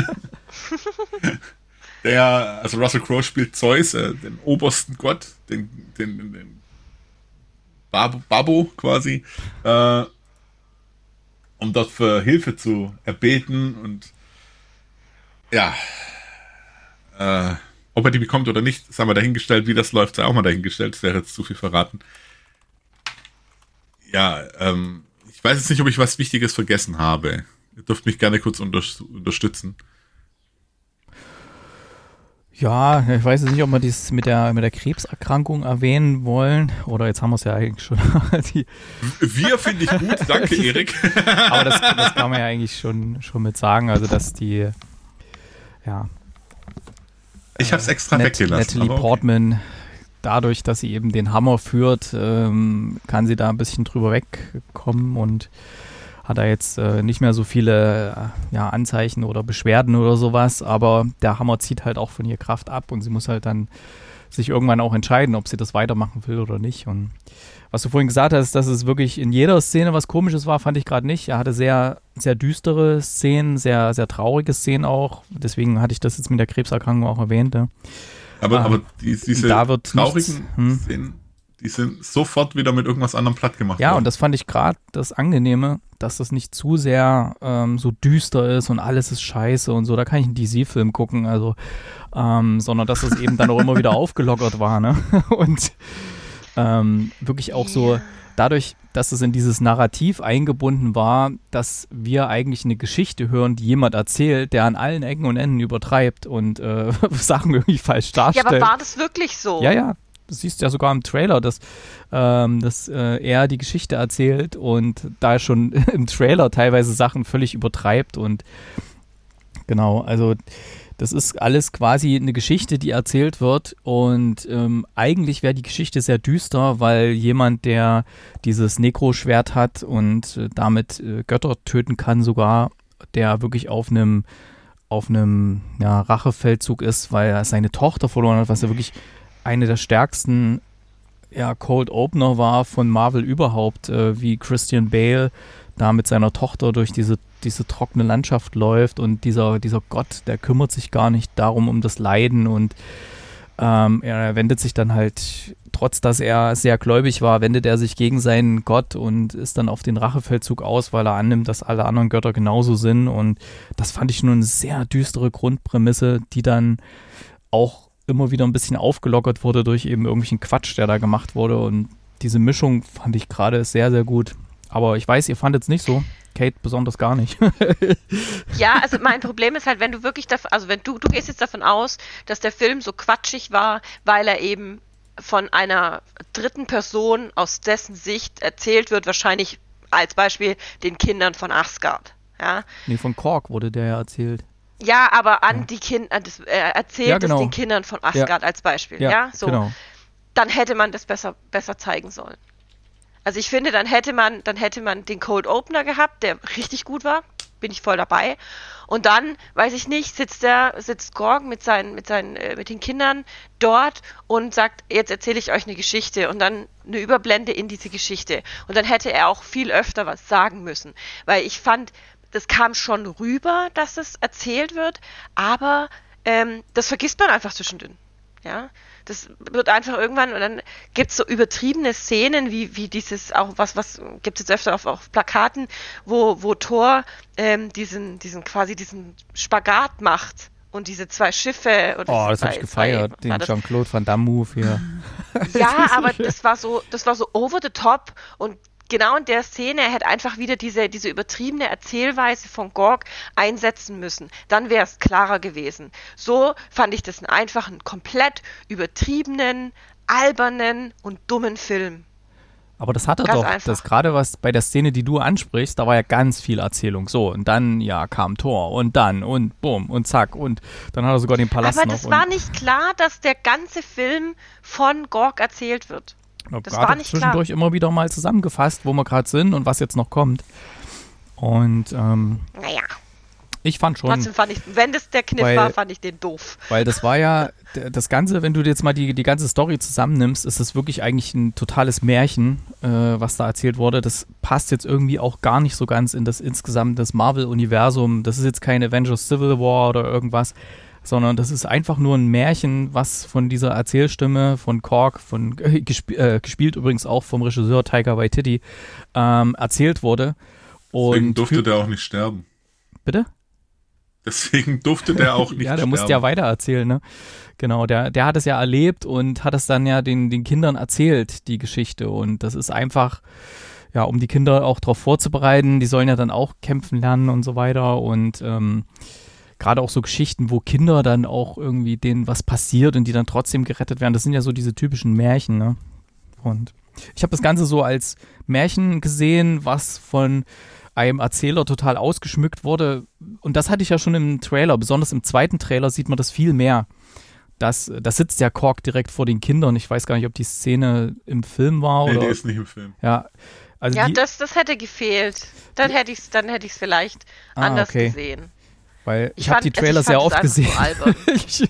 der, also Russell Crowe spielt Zeus, äh, den obersten Gott, den, den, den Babo, Babo quasi, äh, um dort für Hilfe zu erbeten und ja, Äh, ob er die bekommt oder nicht, das haben wir dahingestellt. Wie das läuft, sei auch mal dahingestellt. Das wäre jetzt zu viel verraten. Ja, ähm, ich weiß jetzt nicht, ob ich was Wichtiges vergessen habe. Ihr dürft mich gerne kurz unter- unterstützen. Ja, ich weiß jetzt nicht, ob wir dies mit der, mit der Krebserkrankung erwähnen wollen. Oder jetzt haben wir es ja eigentlich schon. die Wir finde ich gut, danke Erik. Aber das, das kann man ja eigentlich schon, schon mit sagen. Also, dass die, ja. Ich habe es extra Net- weggelassen. Natalie aber okay. Portman, dadurch, dass sie eben den Hammer führt, ähm, kann sie da ein bisschen drüber wegkommen und hat da jetzt äh, nicht mehr so viele äh, ja, Anzeichen oder Beschwerden oder sowas, aber der Hammer zieht halt auch von ihr Kraft ab und sie muss halt dann sich irgendwann auch entscheiden, ob sie das weitermachen will oder nicht. Und was du vorhin gesagt hast, dass es wirklich in jeder Szene was Komisches war, fand ich gerade nicht. Er hatte sehr, sehr düstere Szenen, sehr, sehr traurige Szenen auch. Deswegen hatte ich das jetzt mit der Krebserkrankung auch erwähnt. Ja. Aber, ähm, aber die, diese da wird traurigen nichts, hm. Szenen, die sind sofort wieder mit irgendwas anderem platt gemacht Ja, worden. und das fand ich gerade das Angenehme, dass das nicht zu sehr ähm, so düster ist und alles ist scheiße und so. Da kann ich einen D C-Film gucken, also ähm, sondern dass es eben dann auch immer wieder aufgelockert war, ne? Und ähm, wirklich auch so dadurch, dass es in dieses Narrativ eingebunden war, dass wir eigentlich eine Geschichte hören, die jemand erzählt, der an allen Ecken und Enden übertreibt und äh, Sachen irgendwie falsch Ja, darstellt. aber war das wirklich so? Ja, ja. Du siehst ja sogar im Trailer, dass, ähm, dass äh, er die Geschichte erzählt und da schon im Trailer teilweise Sachen völlig übertreibt und genau, also das ist alles quasi eine Geschichte, die erzählt wird und ähm, eigentlich wäre die Geschichte sehr düster, weil jemand, der dieses Nekro-Schwert hat und äh, damit äh, Götter töten kann sogar, der wirklich auf einem auf einem ja, Rachefeldzug ist, weil er seine Tochter verloren hat, was ja wirklich eine der stärksten ja, Cold Opener war von Marvel überhaupt, äh, wie Christian Bale da mit seiner Tochter durch diese, diese trockene Landschaft läuft und dieser, dieser Gott, der kümmert sich gar nicht darum, um das Leiden und Ähm, er wendet sich dann halt, trotz dass er sehr gläubig war, wendet er sich gegen seinen Gott und ist dann auf den Rachefeldzug aus, weil er annimmt, dass alle anderen Götter genauso sind. Und das fand ich nur eine sehr düstere Grundprämisse, die dann auch immer wieder ein bisschen aufgelockert wurde durch eben irgendwelchen Quatsch, der da gemacht wurde. Und diese Mischung fand ich gerade sehr, sehr gut. Aber ich weiß, ihr fandet es nicht so. Kate besonders gar nicht. Ja, also mein Problem ist halt, wenn du wirklich davon, also wenn du, du gehst jetzt davon aus, dass der Film so quatschig war, weil er eben von einer dritten Person aus dessen Sicht erzählt wird, wahrscheinlich als Beispiel den Kindern von Asgard. Ja, Nee, von Korg wurde der ja erzählt. ja aber an Ja. die Kinder, das, er erzählt Ja, genau. es den Kindern von Asgard als Beispiel. Ja, Ja, so. genau. Dann hätte man das besser, besser zeigen sollen. Also ich finde, dann hätte man, dann hätte man den Cold Opener gehabt, der richtig gut war, bin ich voll dabei. Und dann, weiß ich nicht, sitzt der, sitzt Gorg mit seinen, mit seinen, äh, mit den Kindern dort und sagt, jetzt erzähle ich euch eine Geschichte und dann eine Überblende in diese Geschichte. Und dann hätte er auch viel öfter was sagen müssen, weil ich fand, das kam schon rüber, dass es erzählt wird, aber ähm, das vergisst man einfach zwischendrin. Ja, das wird einfach irgendwann, und dann gibt es so übertriebene Szenen, wie, wie dieses, auch was, was gibt es jetzt öfter auf, auf Plakaten, wo, wo Thor ähm, diesen, diesen, quasi diesen Spagat macht und diese zwei Schiffe. Oder Oh, das zwei, habe ich gefeiert, zwei, den war das- Jean-Claude Van Damme-Move hier. Ja, aber das war so, das war so over the top, und genau in der Szene, er hätte einfach wieder diese, diese übertriebene Erzählweise von Gorg einsetzen müssen. Dann wäre es klarer gewesen. So fand ich das einfach einen komplett übertriebenen, albernen und dummen Film. Aber das hatte Ganz doch, einfach. das gerade was bei der Szene, die du ansprichst, da war ja ganz viel Erzählung. So, und dann, ja, kam Thor und dann und bumm und zack und dann hat er sogar den Palast Aber noch. das und, war nicht klar, dass der ganze Film von Gorg erzählt wird. na, das gerade war nicht zwischendurch immer wieder mal zusammengefasst, wo wir gerade sind und was jetzt noch kommt. Und ähm, Naja, ich fand schon, trotzdem fand ich, wenn das der Kniff Weil- war, fand ich den doof. weil das war ja, d- das Ganze, wenn du dir jetzt mal die, die ganze Story zusammennimmst, ist das wirklich eigentlich ein totales Märchen, äh, was da erzählt wurde. Das passt jetzt irgendwie auch gar nicht so ganz in das insgesamt das Marvel-Universum. Das ist jetzt kein Avengers Civil War oder irgendwas, sondern das ist einfach nur ein Märchen, was von dieser Erzählstimme von Korg, von, äh, gesp äh, gespielt übrigens auch vom Regisseur Taika Waititi, ähm, erzählt wurde. Deswegen Und durfte für- der auch nicht sterben. Bitte? Deswegen durfte der auch nicht Ja, der sterben. musste ja weiter erzählen, ne? Genau, der, der hat es ja erlebt und hat es dann ja den, den Kindern erzählt, die Geschichte. Und das ist einfach, ja, um die Kinder auch darauf vorzubereiten. Die sollen ja dann auch kämpfen lernen und so weiter. Und ähm, gerade auch so Geschichten, wo Kinder dann auch irgendwie denen was passiert und die dann trotzdem gerettet werden. Das sind ja so diese typischen Märchen, ne? Und ich habe das Ganze so als Märchen gesehen, was von einem Erzähler total ausgeschmückt wurde. Und das hatte ich ja schon im Trailer. Besonders im zweiten Trailer sieht man das viel mehr. Das, da sitzt der Korg direkt vor den Kindern. Ich weiß gar nicht, ob die Szene im Film war Nee, oder. die ist nicht im Film. Ja, also Ja, die, das, das hätte gefehlt. Dann hätte ich es dann hätte ich's vielleicht Ah, anders okay. gesehen. weil ich, Ich habe die fand- also Trailer ich sehr fand oft es einfach gesehen. so albern. Ich-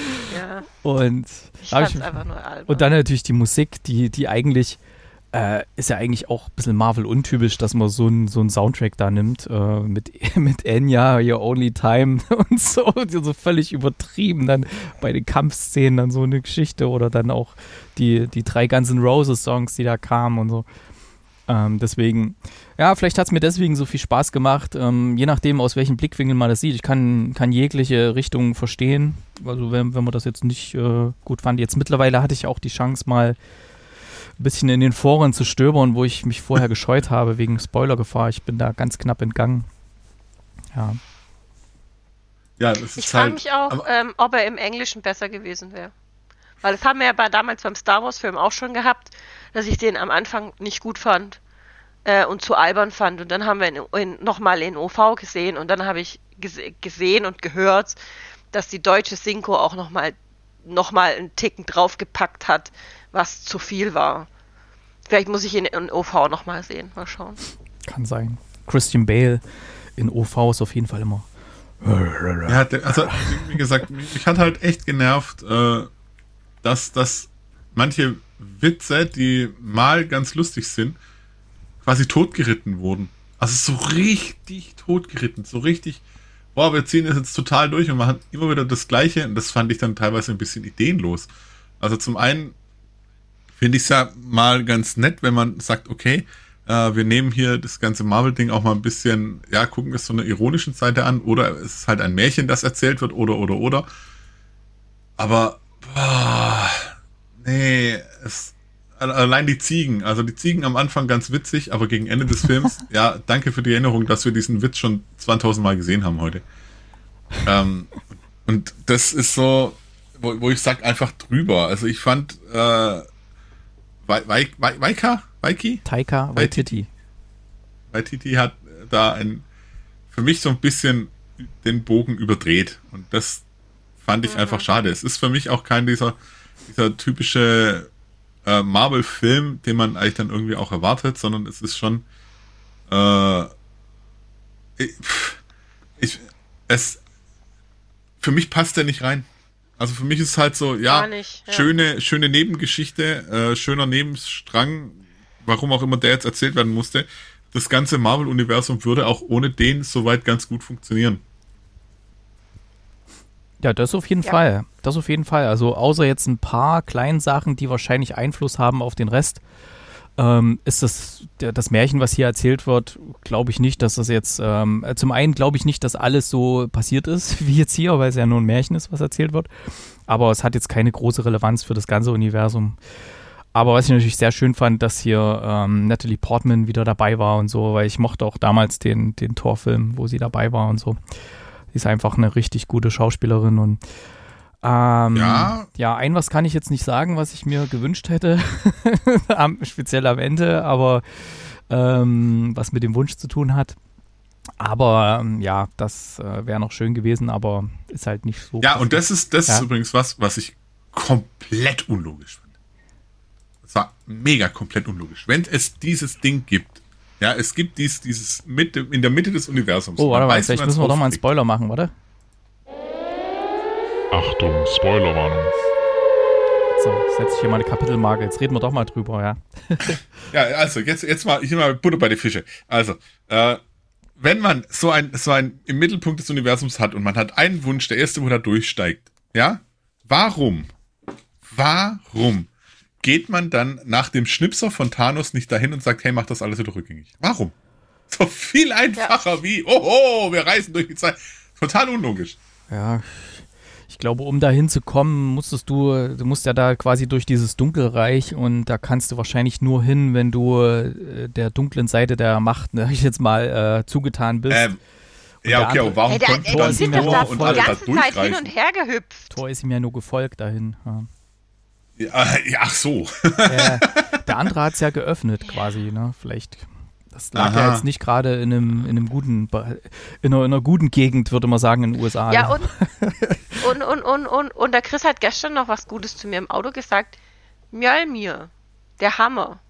Ja, und ich da hab fand ich, es einfach nur albern. und dann natürlich die Musik, die, die eigentlich äh, ist ja eigentlich auch ein bisschen Marvel-untypisch, dass man so einen so einen Soundtrack da nimmt, äh, mit, mit Enya, Your Only Time und so, so völlig übertrieben dann bei den Kampfszenen dann so eine Geschichte oder dann auch die, die drei Guns N' Roses Songs, die da kamen und so. Ähm, deswegen, ja, vielleicht hat es mir deswegen so viel Spaß gemacht, ähm, je nachdem, aus welchem Blickwinkel man das sieht. Ich kann, kann jegliche Richtung verstehen, also wenn, wenn man das jetzt nicht äh, gut fand. Jetzt mittlerweile hatte ich auch die Chance, mal ein bisschen in den Foren zu stöbern, wo ich mich vorher gescheut habe wegen Spoilergefahr. Ich bin da ganz knapp entgangen. Ja, Ja, das Ich ist frage halt. mich auch, aber- ähm, ob er im Englischen besser gewesen wäre. Weil das haben wir ja bei, damals beim Star Wars Film auch schon gehabt, dass ich den am Anfang nicht gut fand äh, und zu albern fand. Und dann haben wir ihn in, nochmal in O V gesehen und dann habe ich gese gesehen und gehört, dass die deutsche Synchro auch nochmal noch mal einen Ticken draufgepackt hat, was zu viel war. Vielleicht muss ich ihn in O V nochmal sehen. Mal schauen. kann sein. Christian Bale in O V ist auf jeden Fall immer. Ja, der, also wie gesagt, mich, mich hat halt echt genervt, äh, dass, dass manche Witze, die mal ganz lustig sind, quasi totgeritten wurden. Also so richtig totgeritten, so richtig, boah, wir ziehen das jetzt total durch und machen immer wieder das Gleiche. Und das fand ich dann teilweise ein bisschen ideenlos. Also zum einen finde ich es ja mal ganz nett, wenn man sagt, okay, äh, wir nehmen hier das ganze Marvel-Ding auch mal ein bisschen, ja, gucken es von einer ironischen Seite an, oder es ist halt ein Märchen, das erzählt wird, oder, oder, oder. Aber, boah, nee, es, allein die Ziegen, also die Ziegen am Anfang ganz witzig, aber gegen Ende des Films, ja, danke für die Erinnerung, dass wir diesen Witz schon zweitausend Mal gesehen haben heute. Ähm, und das ist so, wo, wo ich sag, einfach drüber. Also ich fand, äh, Waika? Waiki? Taika Waititi. Waititi hat da ein, für mich so ein bisschen den Bogen überdreht. Und das fand ich mhm. einfach schade. Es ist für mich auch kein dieser, dieser typische äh, Marvel-Film, den man eigentlich dann irgendwie auch erwartet, sondern es ist schon äh, ich, ich, es für mich passt der nicht rein. Also für mich ist es halt so, ja, nicht, ja. schöne, schöne Nebengeschichte, äh, schöner Nebenstrang, warum auch immer der jetzt erzählt werden musste. Das ganze Marvel-Universum würde auch ohne den soweit ganz gut funktionieren. Ja, das auf jeden ja. Fall. Das auf jeden Fall. Also außer jetzt ein paar kleinen Sachen, die wahrscheinlich Einfluss haben auf den Rest, ähm, ist das der, das Märchen, was hier erzählt wird, glaube ich nicht, dass das jetzt, ähm, zum einen glaube ich nicht, dass alles so passiert ist, wie jetzt hier, weil es ja nur ein Märchen ist, was erzählt wird. Aber es hat jetzt keine große Relevanz für das ganze Universum. Aber was ich natürlich sehr schön fand, dass hier ähm, Natalie Portman wieder dabei war und so, weil ich mochte auch damals den, den Thor-Film, wo sie dabei war und so. Sie ist einfach eine richtig gute Schauspielerin und ähm, ja. ja, ein was kann ich jetzt nicht sagen, was ich mir gewünscht hätte, am, speziell am Ende, aber ähm, was mit dem Wunsch zu tun hat. Aber ähm, ja, das äh, wäre noch schön gewesen, aber ist halt nicht so. Ja, und das ist, das ja? ist übrigens was, was ich komplett unlogisch finde. Das war mega komplett unlogisch. Wenn es dieses Ding gibt, ja, es gibt dies, dieses Mitte, in der Mitte des Universums. Oh, warte mal, vielleicht müssen wir doch mal einen Spoiler machen, warte. Achtung, Spoilerwarnung. So, setze ich hier mal eine Kapitelmarke. Jetzt reden wir doch mal drüber, ja. Ja, also, jetzt, jetzt mal, ich mal Butter bei die Fische. Also, äh, wenn man so ein, so ein im Mittelpunkt des Universums hat und man hat einen Wunsch, der erste, wo da durchsteigt, ja? Warum? Warum geht man dann nach dem Schnipser von Thanos nicht dahin und sagt, hey, mach das alles wieder rückgängig? Warum? So viel einfacher ja. wie, oh, wir reisen durch die Zeit. Total unlogisch. Ja, ich glaube, um da hinzukommen, musstest du, du musst ja da quasi durch dieses Dunkelreich und da kannst du wahrscheinlich nur hin, wenn du äh, der dunklen Seite der Macht, ne, ich jetzt mal äh, zugetan bist. Ähm, ja, okay, aber warum hey, konnten hey, dann sind Thor da und die alle ganze da Zeit hin und her gehüpft. Thor ist ihm ja nur gefolgt dahin. Ja. Ja, ach so. äh, der andere hat es ja geöffnet quasi, ne? Vielleicht. Das lag Aha. ja jetzt nicht gerade in einem, in einem guten, in einer, in einer guten Gegend, würde man sagen, in den U S A. Ja, und, und, und, und, und, und der Chris hat gestern noch was Gutes zu mir im Auto gesagt. Mjölnir, der Hammer.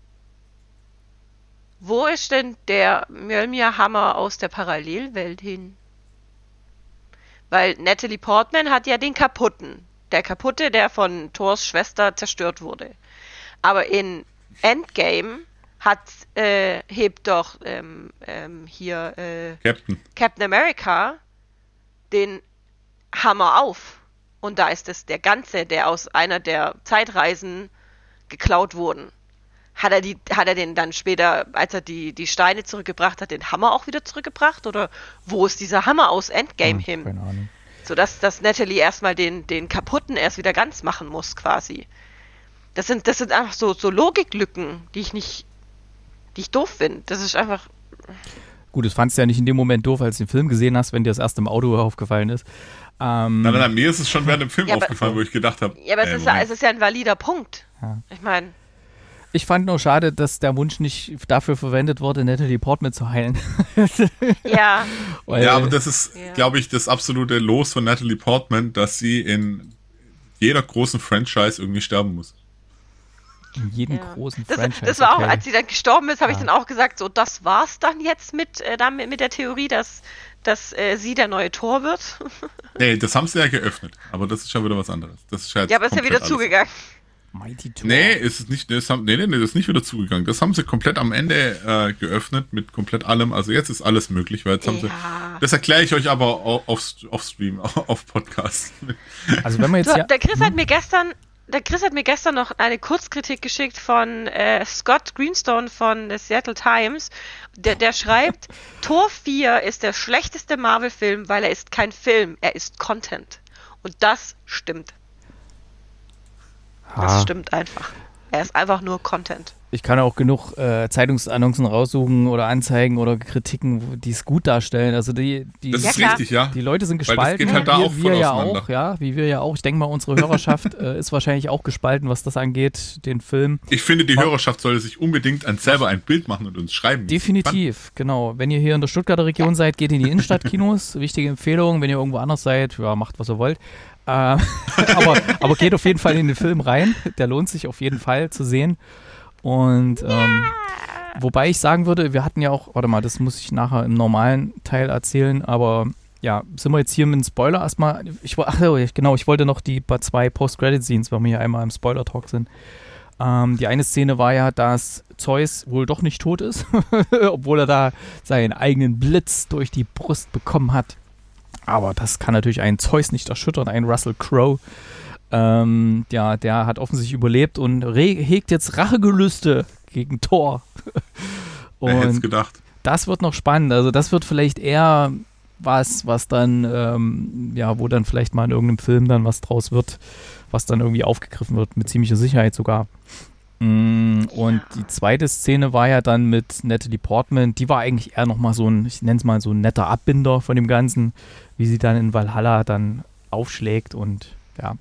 Wo ist denn der Mjölnir-Hammer aus der Parallelwelt hin? Weil Natalie Portman hat ja den kaputten. Der kaputte, der von Thors Schwester zerstört wurde. Aber in Endgame hat, äh, hebt doch ähm, ähm, hier äh, Captain. Captain America den Hammer auf. Und da ist es der ganze, der aus einer der Zeitreisen geklaut wurden. Hat er, die, hat er den dann später, als er die, die Steine zurückgebracht hat, den Hammer auch wieder zurückgebracht? Oder wo ist dieser Hammer aus Endgame hm, hin? Keine Ahnung. Sodass dass Natalie erstmal den, den kaputten erst wieder ganz machen muss, quasi. Das sind, das sind einfach so, so Logiklücken, die ich nicht, die ich doof finde. Das ist einfach. Gut, das fandst du ja nicht in dem Moment doof, als du den Film gesehen hast, wenn dir das erst im Auto aufgefallen ist. Ähm, nein, nein, nein, mir ist es schon während dem Film ja, aufgefallen, aber, wo ich gedacht habe. Ja, aber es, äh, ist, ja, es ist ja ein valider Punkt. Ja. Ich meine. Ich fand nur schade, dass der Wunsch nicht dafür verwendet wurde, Natalie Portman zu heilen. Ja. Weil, ja, aber das ist, ja. glaube ich, das absolute Los von Natalie Portman, dass sie in jeder großen Franchise irgendwie sterben muss. In jedem ja. großen das, Franchise. Das war okay. auch, als sie dann gestorben ist, habe ja. ich dann auch gesagt, so, das war's dann jetzt mit, äh, damit, mit der Theorie, dass, dass äh, sie der neue Thor wird. Nee, das haben sie ja geöffnet, aber das ist schon wieder was anderes. Das ist halt ja, aber ist ja wieder alles. zugegangen. Mighty Thor. Nee, ist es nicht, das haben, nee, nee, nee, das ist nicht wieder zugegangen. Das haben sie komplett am Ende äh, geöffnet mit komplett allem. Also jetzt ist alles möglich, weil jetzt haben Ja. sie. Das erkläre ich euch aber auf, auf, auf Stream, auf Podcast. Also wenn man jetzt So, ja, der Chris hat mir gestern, der Chris hat mir gestern noch eine Kurzkritik geschickt von äh, Scott Greenstone von der Seattle Times. Der, der schreibt, Tor vier ist der schlechteste Marvel-Film, weil er ist kein Film, er ist Content. Und das stimmt. Das Ah. stimmt einfach. Er ist einfach nur Content. ich kann auch genug äh, Zeitungsannoncen raussuchen oder Anzeigen oder Kritiken, wo- die es gut darstellen. Also die, die, Das Ja, ist klar. richtig, ja. die Leute sind Weil das gespalten. geht halt da wir, auch wir voll ja auseinander. auch, ja, wie wir ja auch. Ich denke mal, unsere Hörerschaft äh, ist wahrscheinlich auch gespalten, was das angeht, den Film. Ich finde, die Hörerschaft sollte sich unbedingt an selber ein Bild machen und uns schreiben. wie sie fanden. Definitiv, genau. Wenn ihr hier in der Stuttgarter Region seid, geht in die Innenstadtkinos. Wichtige Empfehlung. Wenn ihr irgendwo anders seid, ja, macht, was ihr wollt. Äh, aber, aber geht auf jeden Fall in den Film rein. Der lohnt sich auf jeden Fall zu sehen. Und ähm, wobei ich sagen würde, wir hatten ja auch, warte mal, das muss ich nachher im normalen Teil erzählen, aber ja, sind wir jetzt hier mit einem Spoiler erstmal. Ich, wo- ach, ja, genau, ich wollte noch die paar zwei Post-Credit-Scenes, weil wir hier einmal im Spoiler-Talk sind. Ähm, die eine Szene war ja, dass Zeus wohl doch nicht tot ist, obwohl er da seinen eigenen Blitz durch die Brust bekommen hat. Aber das kann natürlich einen Zeus nicht erschüttern, einen Russell Crowe. Ähm, ja, der hat offensichtlich überlebt und re- hegt jetzt Rachegelüste gegen Thor. Wer hätte es Und gedacht? das wird noch spannend. Also das wird vielleicht eher was, was dann, ähm, ja, wo dann vielleicht mal in irgendeinem Film dann was draus wird, was dann irgendwie aufgegriffen wird, mit ziemlicher Sicherheit sogar. Mm, Und die zweite Szene war ja dann mit Natalie Portman. Die war eigentlich eher nochmal so ein, ich nenne es mal so ein netter Abbinder von dem Ganzen, wie sie dann in Valhalla dann aufschlägt und ja.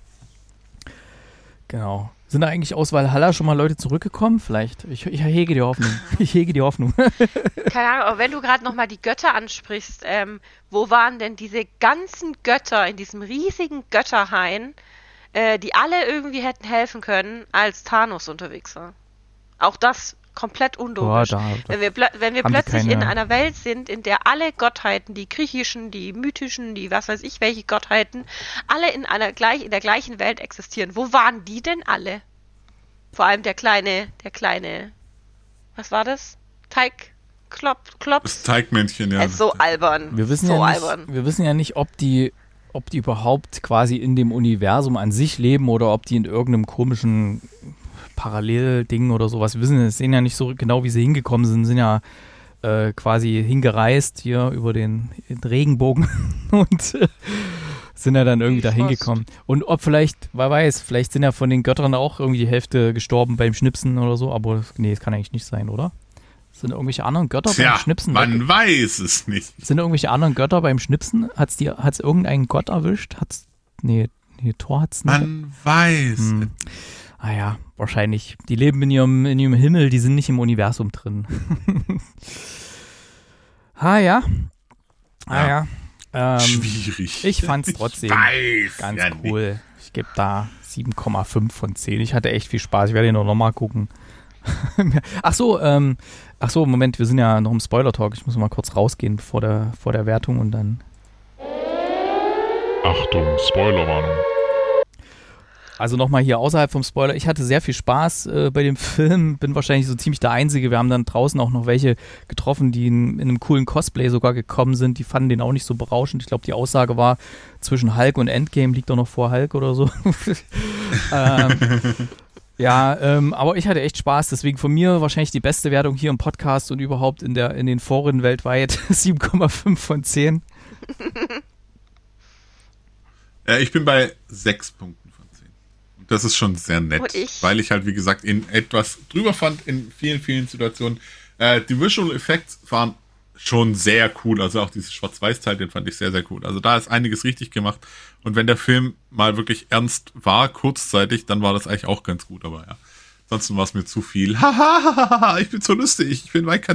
Genau. Sind da eigentlich aus Valhalla schon mal Leute zurückgekommen? Vielleicht. Ich, ich hege die Hoffnung. Ich hege die Hoffnung. Keine Ahnung, aber wenn du gerade nochmal die Götter ansprichst, ähm, wo waren denn diese ganzen Götter in diesem riesigen Götterhain, äh, die alle irgendwie hätten helfen können, als Thanos unterwegs war? Auch das komplett Boah, unlogisch. da, da, Wenn wir, pl- wenn wir haben die plötzlich keine- in einer Welt sind, in der alle Gottheiten, die griechischen, die mythischen, die was weiß ich welche Gottheiten, alle in einer gleich, in der gleichen Welt existieren. Wo waren die denn alle? Vor allem der kleine, der kleine, was war das? Teig, Klop, Das Klops? Teigmännchen, ja. Er ist so albern. wir wissen, so ja nicht, albern. wir wissen ja nicht, ob die, ob die überhaupt quasi in dem Universum an sich leben oder ob die in irgendeinem komischen Parallelding oder sowas. Wir wissen, sehen ja nicht so genau, wie sie hingekommen sind, sind ja äh, quasi hingereist hier über den, den Regenbogen und äh, sind ja dann irgendwie da Fast. hingekommen. Und ob vielleicht, wer weiß, vielleicht sind ja von den Göttern auch irgendwie die Hälfte gestorben beim Schnipsen oder so, aber das, nee, das kann eigentlich nicht sein, oder? Sind irgendwelche anderen Götter beim Tja, Schnipsen? man weg- weiß es nicht. Sind irgendwelche anderen Götter beim Schnipsen? Hat's die, hat's irgendeinen Gott erwischt? Hat's, nee, nee, Thor hat's nicht. Man weiß Hm. es. Ah ja, wahrscheinlich. Die leben in ihrem, in ihrem Himmel, die sind nicht im Universum drin. ah ja. Ah ja. Ähm, Schwierig. ich fand's trotzdem weiß ganz ja nicht. cool. Ich gebe da sieben Komma fünf von zehn. Ich hatte echt viel Spaß. Ich werde ihn noch mal gucken. ach so, ähm, ach so, Moment, wir sind ja noch im Spoiler-Talk. Ich muss mal kurz rausgehen vor der, vor der Wertung und dann. Achtung, Spoilerwarnung. Also nochmal hier außerhalb vom Spoiler. Ich hatte sehr viel Spaß äh, bei dem Film. Bin wahrscheinlich so ziemlich der Einzige. Wir haben dann draußen auch noch welche getroffen, die in, in einem coolen Cosplay sogar gekommen sind. Die fanden den auch nicht so berauschend. Ich glaube, die Aussage war, zwischen Hulk und Endgame liegt doch noch vor Hulk oder so. ähm, ja, ähm, aber ich hatte echt Spaß. Deswegen von mir wahrscheinlich die beste Wertung hier im Podcast und überhaupt in, der, in den Foren weltweit. sieben Komma fünf von zehn. Äh, ich bin bei sechs Punkten von zehn. Und das ist schon sehr nett, Und ich? weil ich halt, wie gesagt, in etwas drüber fand in vielen, vielen Situationen. Äh, die Visual Effects waren schon sehr cool. Also auch dieses Schwarz-Weiß-Teil, den fand ich sehr, sehr cool. Also da ist einiges richtig gemacht. Und wenn der Film mal wirklich ernst war, kurzzeitig, dann war das eigentlich auch ganz gut. Aber ja, ansonsten war es mir zu viel. Hahaha, ich bin so lustig. Ich bin bei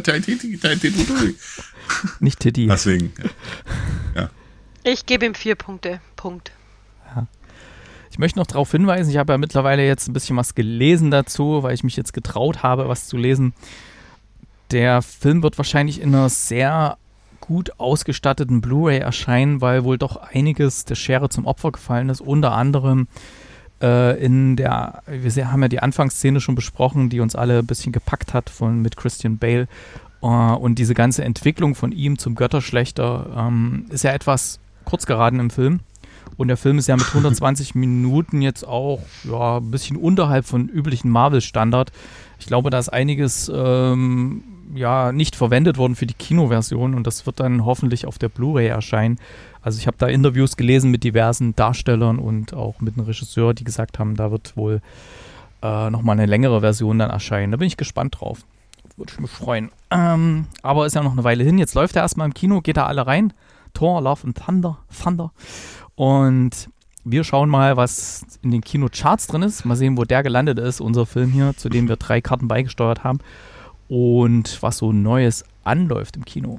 Nicht Titty. Deswegen, ja. Ich gebe ihm vier Punkte. Punkt. Ich möchte noch darauf hinweisen, ich habe ja mittlerweile jetzt ein bisschen was gelesen dazu, weil ich mich jetzt getraut habe, was zu lesen. Der Film wird wahrscheinlich in einer sehr gut ausgestatteten Blu-ray erscheinen, weil wohl doch einiges der Schere zum Opfer gefallen ist. Unter anderem äh, in der, wir haben ja die Anfangsszene schon besprochen, die uns alle ein bisschen gepackt hat von mit Christian Bale. Uh, und diese ganze Entwicklung von ihm zum Götterschlechter ähm, ist ja etwas kurz geraten im Film. Und der Film ist ja mit hundertzwanzig Minuten jetzt auch ja, ein bisschen unterhalb von üblichen Marvel-Standard. Ich glaube, da ist einiges ähm, ja, nicht verwendet worden für die Kinoversion und das wird dann hoffentlich auf der Blu-ray erscheinen. Also ich habe da Interviews gelesen mit diversen Darstellern und auch mit einem Regisseur, die gesagt haben, da wird wohl äh, nochmal eine längere Version dann erscheinen. Da bin ich gespannt drauf. Würde ich mich freuen. Ähm, aber ist ja noch eine Weile hin. Jetzt läuft er erstmal im Kino, geht da alle rein. Thor, Love and Thunder, Thunder. Und wir schauen mal, was in den Kinocharts drin ist. Mal sehen, wo der gelandet ist, unser Film hier, zu dem wir drei Karten beigesteuert haben. Und was so Neues anläuft im Kino.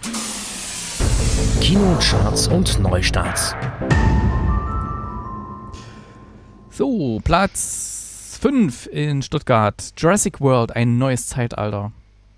Kinocharts und Neustarts. So, Platz fünf in Stuttgart. Jurassic World, ein neues Zeitalter.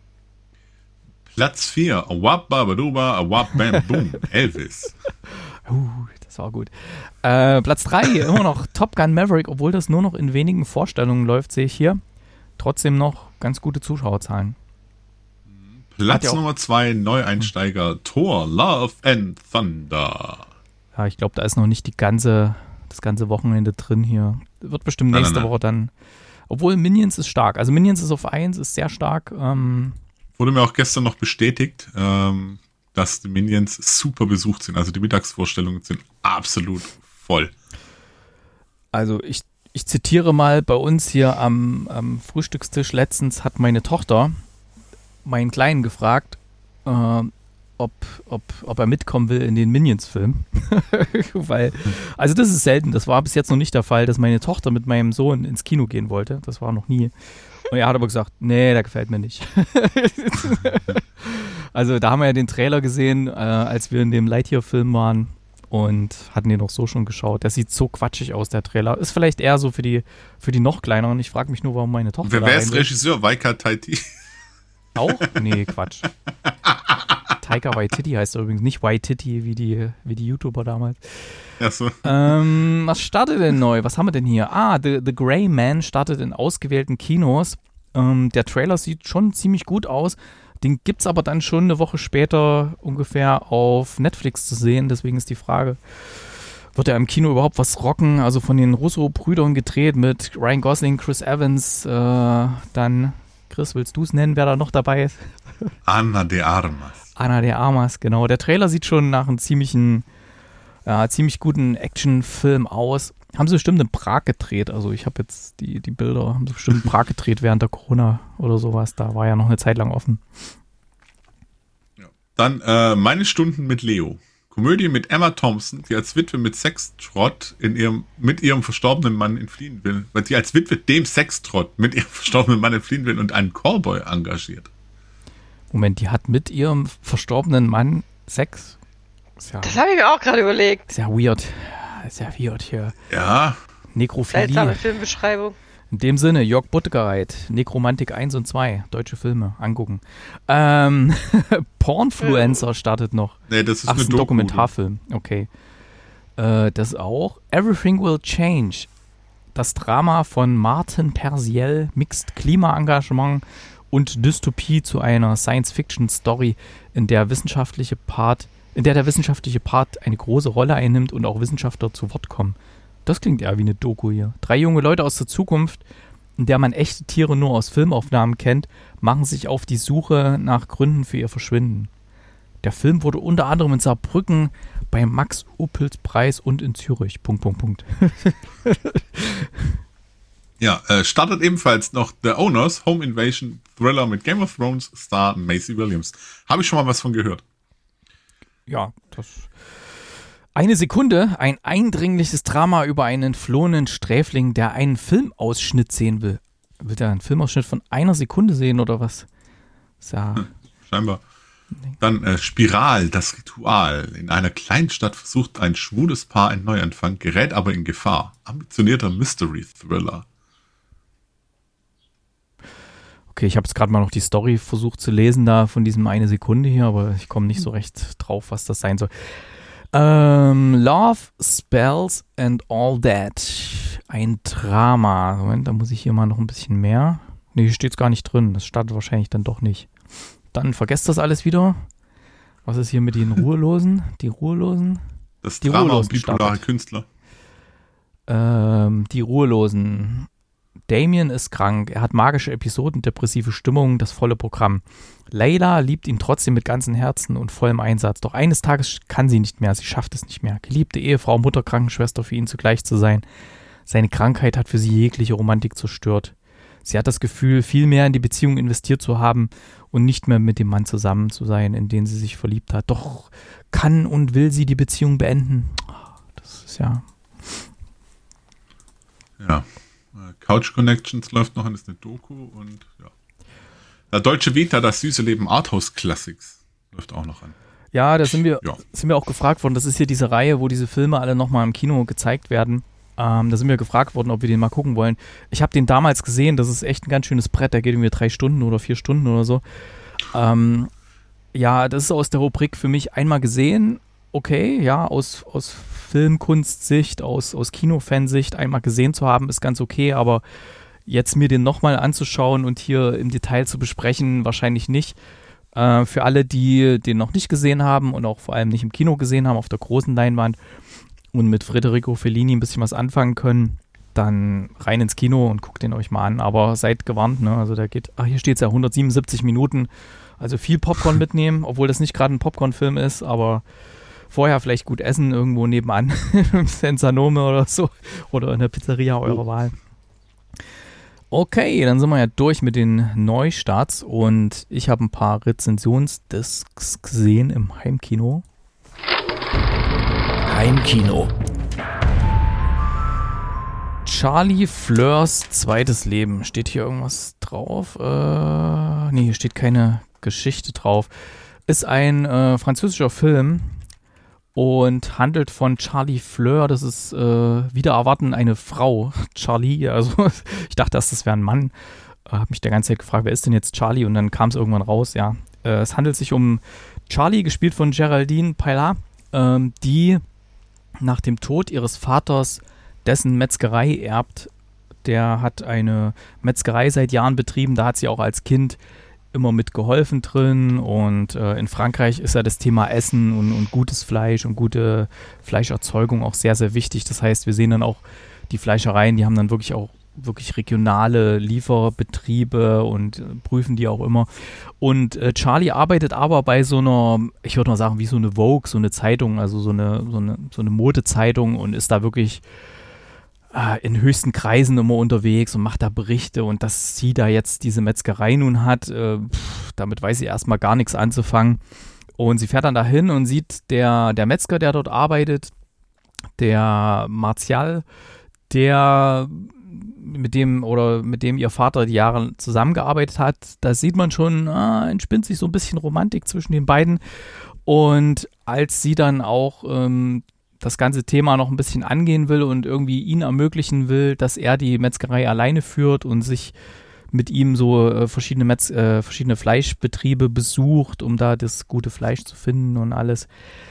Platz vier. Awap Babaduba, Awap Bam Boom. Elvis. Uh, das war gut. Äh, Platz drei, immer noch Top Gun Maverick, obwohl das nur noch in wenigen Vorstellungen läuft, sehe ich hier. Trotzdem noch ganz gute Zuschauerzahlen. Platz Nummer zwei, Neueinsteiger, Thor, Love and Thunder. Ja, ich glaube, da ist noch nicht die ganze, das ganze Wochenende drin hier. Wird bestimmt nächste nein, nein, nein. Woche dann. Obwohl Minions ist stark. Also Minions ist auf eins, ist sehr stark. Ähm, Wurde mir auch gestern noch bestätigt, ähm, dass die Minions super besucht sind. Also die Mittagsvorstellungen sind absolut voll. Also ich, ich zitiere mal, bei uns hier am, am Frühstückstisch letztens hat meine Tochter meinen Kleinen gefragt, äh, ob, ob, ob er mitkommen will in den Minions-Film. Weil, also das ist selten, das war bis jetzt noch nicht der Fall, dass meine Tochter mit meinem Sohn ins Kino gehen wollte. Das war noch nie. Und er hat aber gesagt, nee, der gefällt mir nicht. Also da haben wir ja den Trailer gesehen, äh, als wir in dem Lightyear-Film waren und hatten den auch so schon geschaut. Der sieht so quatschig aus, der Trailer. Ist vielleicht eher so für die, für die noch kleineren. Ich frage mich nur, warum meine Tochter Wer da wer ist Regisseur? Waika Waititi? Auch? Nee, Quatsch. Taika Waititi heißt er übrigens, nicht Waititi wie die, wie die YouTuber damals. Ach so. Ähm, was startet denn neu? Was haben wir denn hier? Ah, The, The Gray Man startet in ausgewählten Kinos. Ähm, der Trailer sieht schon ziemlich gut aus. Den gibt es aber dann schon eine Woche später ungefähr auf Netflix zu sehen. Deswegen ist die Frage, wird er im Kino überhaupt was rocken? Also von den Russo-Brüdern gedreht mit Ryan Gosling, Chris Evans, äh, dann, Chris, willst du es nennen, wer da noch dabei ist? Ana de Armas. Ana de Armas, genau. Der Trailer sieht schon nach einem ziemlichen, ja, ziemlich guten Actionfilm aus. Haben sie bestimmt in Prag gedreht. Also ich habe jetzt die, die Bilder, haben sie bestimmt in Prag gedreht während der Corona oder sowas. Da war ja noch eine Zeit lang offen. Ja. Dann äh, Meine Stunden mit Leo. Komödie mit Emma Thompson, die als Witwe mit Sextrott in ihrem, mit ihrem verstorbenen Mann entfliehen will. Weil sie als Witwe dem Sextrott mit ihrem verstorbenen Mann entfliehen will und einen Callboy engagiert. Moment, die hat mit ihrem verstorbenen Mann Sex? Ja, das habe ich mir auch gerade überlegt. Sehr weird. Sehr weird hier. Ja. Nekrophilie. Seltsame Filmbeschreibung. In dem Sinne, Jörg Buttergereit, Nekromantik eins und zwei, deutsche Filme, angucken. Ähm, Pornfluencer startet noch. Nee, das ist Ach, eine ist ein Doku, Dokumentarfilm, okay. Äh, das auch. Everything Will Change. Das Drama von Martin Persiel mixt Klimaengagement und Dystopie zu einer Science-Fiction-Story, in der wissenschaftliche Part, in der der wissenschaftliche Part eine große Rolle einnimmt und auch Wissenschaftler zu Wort kommen. Das klingt eher wie eine Doku hier. Drei junge Leute aus der Zukunft, in der man echte Tiere nur aus Filmaufnahmen kennt, machen sich auf die Suche nach Gründen für ihr Verschwinden. Der Film wurde unter anderem in Saarbrücken beim Max-Ophüls-Preis und in Zürich. Punkt, Punkt, Punkt. Ja, äh, startet ebenfalls noch The Owners, Home Invasion Thriller mit Game of Thrones Star Maisie Williams. Habe ich schon mal was von gehört. Ja, das... Eine Sekunde, ein eindringliches Drama über einen entflohenen Sträfling, der einen Filmausschnitt sehen will. Will der einen Filmausschnitt von einer Sekunde sehen oder was? Ja. Hm, scheinbar. Dann äh, Spiral, das Ritual. In einer Kleinstadt versucht ein schwules Paar einen Neuanfang, gerät aber in Gefahr. Ambitionierter Mystery-Thriller. Okay, ich habe jetzt gerade mal noch die Story versucht zu lesen da von diesem eine Sekunde hier, aber ich komme nicht so recht drauf, was das sein soll. Ähm, Love, Spells and All That. Ein Drama. Moment, da muss ich hier mal noch ein bisschen mehr. Ne, hier steht es gar nicht drin. Das startet wahrscheinlich dann doch nicht. Dann vergesst das alles wieder. Was ist hier mit den Ruhelosen? Die Ruhelosen? Das die Drama Ruhelosen um bipolare startet. Künstler. Ähm, die Ruhelosen. Damien ist krank. Er hat magische Episoden, depressive Stimmungen, das volle Programm. Layla liebt ihn trotzdem mit ganzem Herzen und vollem Einsatz. Doch eines Tages kann sie nicht mehr. Sie schafft es nicht mehr. Geliebte Ehefrau, Mutter, Krankenschwester für ihn zugleich zu sein. Seine Krankheit hat für sie jegliche Romantik zerstört. Sie hat das Gefühl, viel mehr in die Beziehung investiert zu haben und nicht mehr mit dem Mann zusammen zu sein, in den sie sich verliebt hat. Doch kann und will sie die Beziehung beenden. Das ist ja... Ja. Couch Connections läuft noch an, ist eine Doku und ja. Der Deutsche Vita, das süße Leben Arthouse Classics läuft auch noch an. Ja, da sind wir, Ja. sind wir auch gefragt worden. Das ist hier diese Reihe, wo diese Filme alle nochmal im Kino gezeigt werden. Ähm, da sind wir gefragt worden, ob wir den mal gucken wollen. Ich habe den damals gesehen, das ist echt ein ganz schönes Brett. Der geht irgendwie drei Stunden oder vier Stunden oder so. Ähm, ja, das ist aus der Rubrik für mich einmal gesehen. Okay, ja, aus, aus Filmkunstsicht, aus, aus Kinofansicht einmal gesehen zu haben, ist ganz okay, aber jetzt mir den nochmal anzuschauen und hier im Detail zu besprechen, wahrscheinlich nicht. Äh, für alle, die den noch nicht gesehen haben und auch vor allem nicht im Kino gesehen haben, auf der großen Leinwand und mit Federico Fellini ein bisschen was anfangen können, dann rein ins Kino und guckt den euch mal an. Aber seid gewarnt, ne? Also der geht, ach, hier steht es ja, hundertsiebenundsiebzig Minuten, also viel Popcorn mitnehmen, obwohl das nicht gerade ein Popcorn-Film ist, aber vorher vielleicht gut essen, irgendwo nebenan, im Senza Nome oder so, oder in der Pizzeria eurer Wahl. Okay, dann sind wir ja durch mit den Neustarts und ich habe ein paar Rezensionsdiscs gesehen im Heimkino. Heimkino. Charlie Fleurs zweites Leben. Steht hier irgendwas drauf? Äh, nee, hier steht keine Geschichte drauf. Ist ein äh, französischer Film und handelt von Charlie Fleur. Das ist äh, wieder erwarten eine Frau. Charlie, also ich dachte erst, das wäre ein Mann. Äh, habe mich der ganze Zeit gefragt, wer ist denn jetzt Charlie? Und dann kam es irgendwann raus, ja. Äh, es handelt sich um Charlie, gespielt von Geraldine Paylat, ähm, die nach dem Tod ihres Vaters dessen Metzgerei erbt. Der hat eine Metzgerei seit Jahren betrieben, da hat sie auch als Kind immer mitgeholfen drin und äh, in Frankreich ist ja das Thema Essen und, und gutes Fleisch und gute Fleischerzeugung auch sehr, sehr wichtig. Das heißt, wir sehen dann auch die Fleischereien, die haben dann wirklich auch wirklich regionale Lieferbetriebe und äh, prüfen die auch immer. Und äh, Charlie arbeitet aber bei so einer, ich würde mal sagen, wie so eine Vogue, so eine Zeitung, also so eine, so eine, so eine Modezeitung und ist da wirklich in höchsten Kreisen immer unterwegs und macht da Berichte und dass sie da jetzt diese Metzgerei nun hat, äh, pff, damit weiß sie erstmal gar nichts anzufangen. Und sie fährt dann dahin und sieht, der, der Metzger, der dort arbeitet, der Martial, der mit dem oder mit dem ihr Vater die Jahre zusammengearbeitet hat, da sieht man schon, ah, entspinnt sich so ein bisschen Romantik zwischen den beiden. Und als sie dann auch ähm, das ganze Thema noch ein bisschen angehen will und irgendwie ihn ermöglichen will, dass er die Metzgerei alleine führt und sich mit ihm so äh, verschiedene, Metz, äh, verschiedene Fleischbetriebe besucht, um da das gute Fleisch zu finden und alles,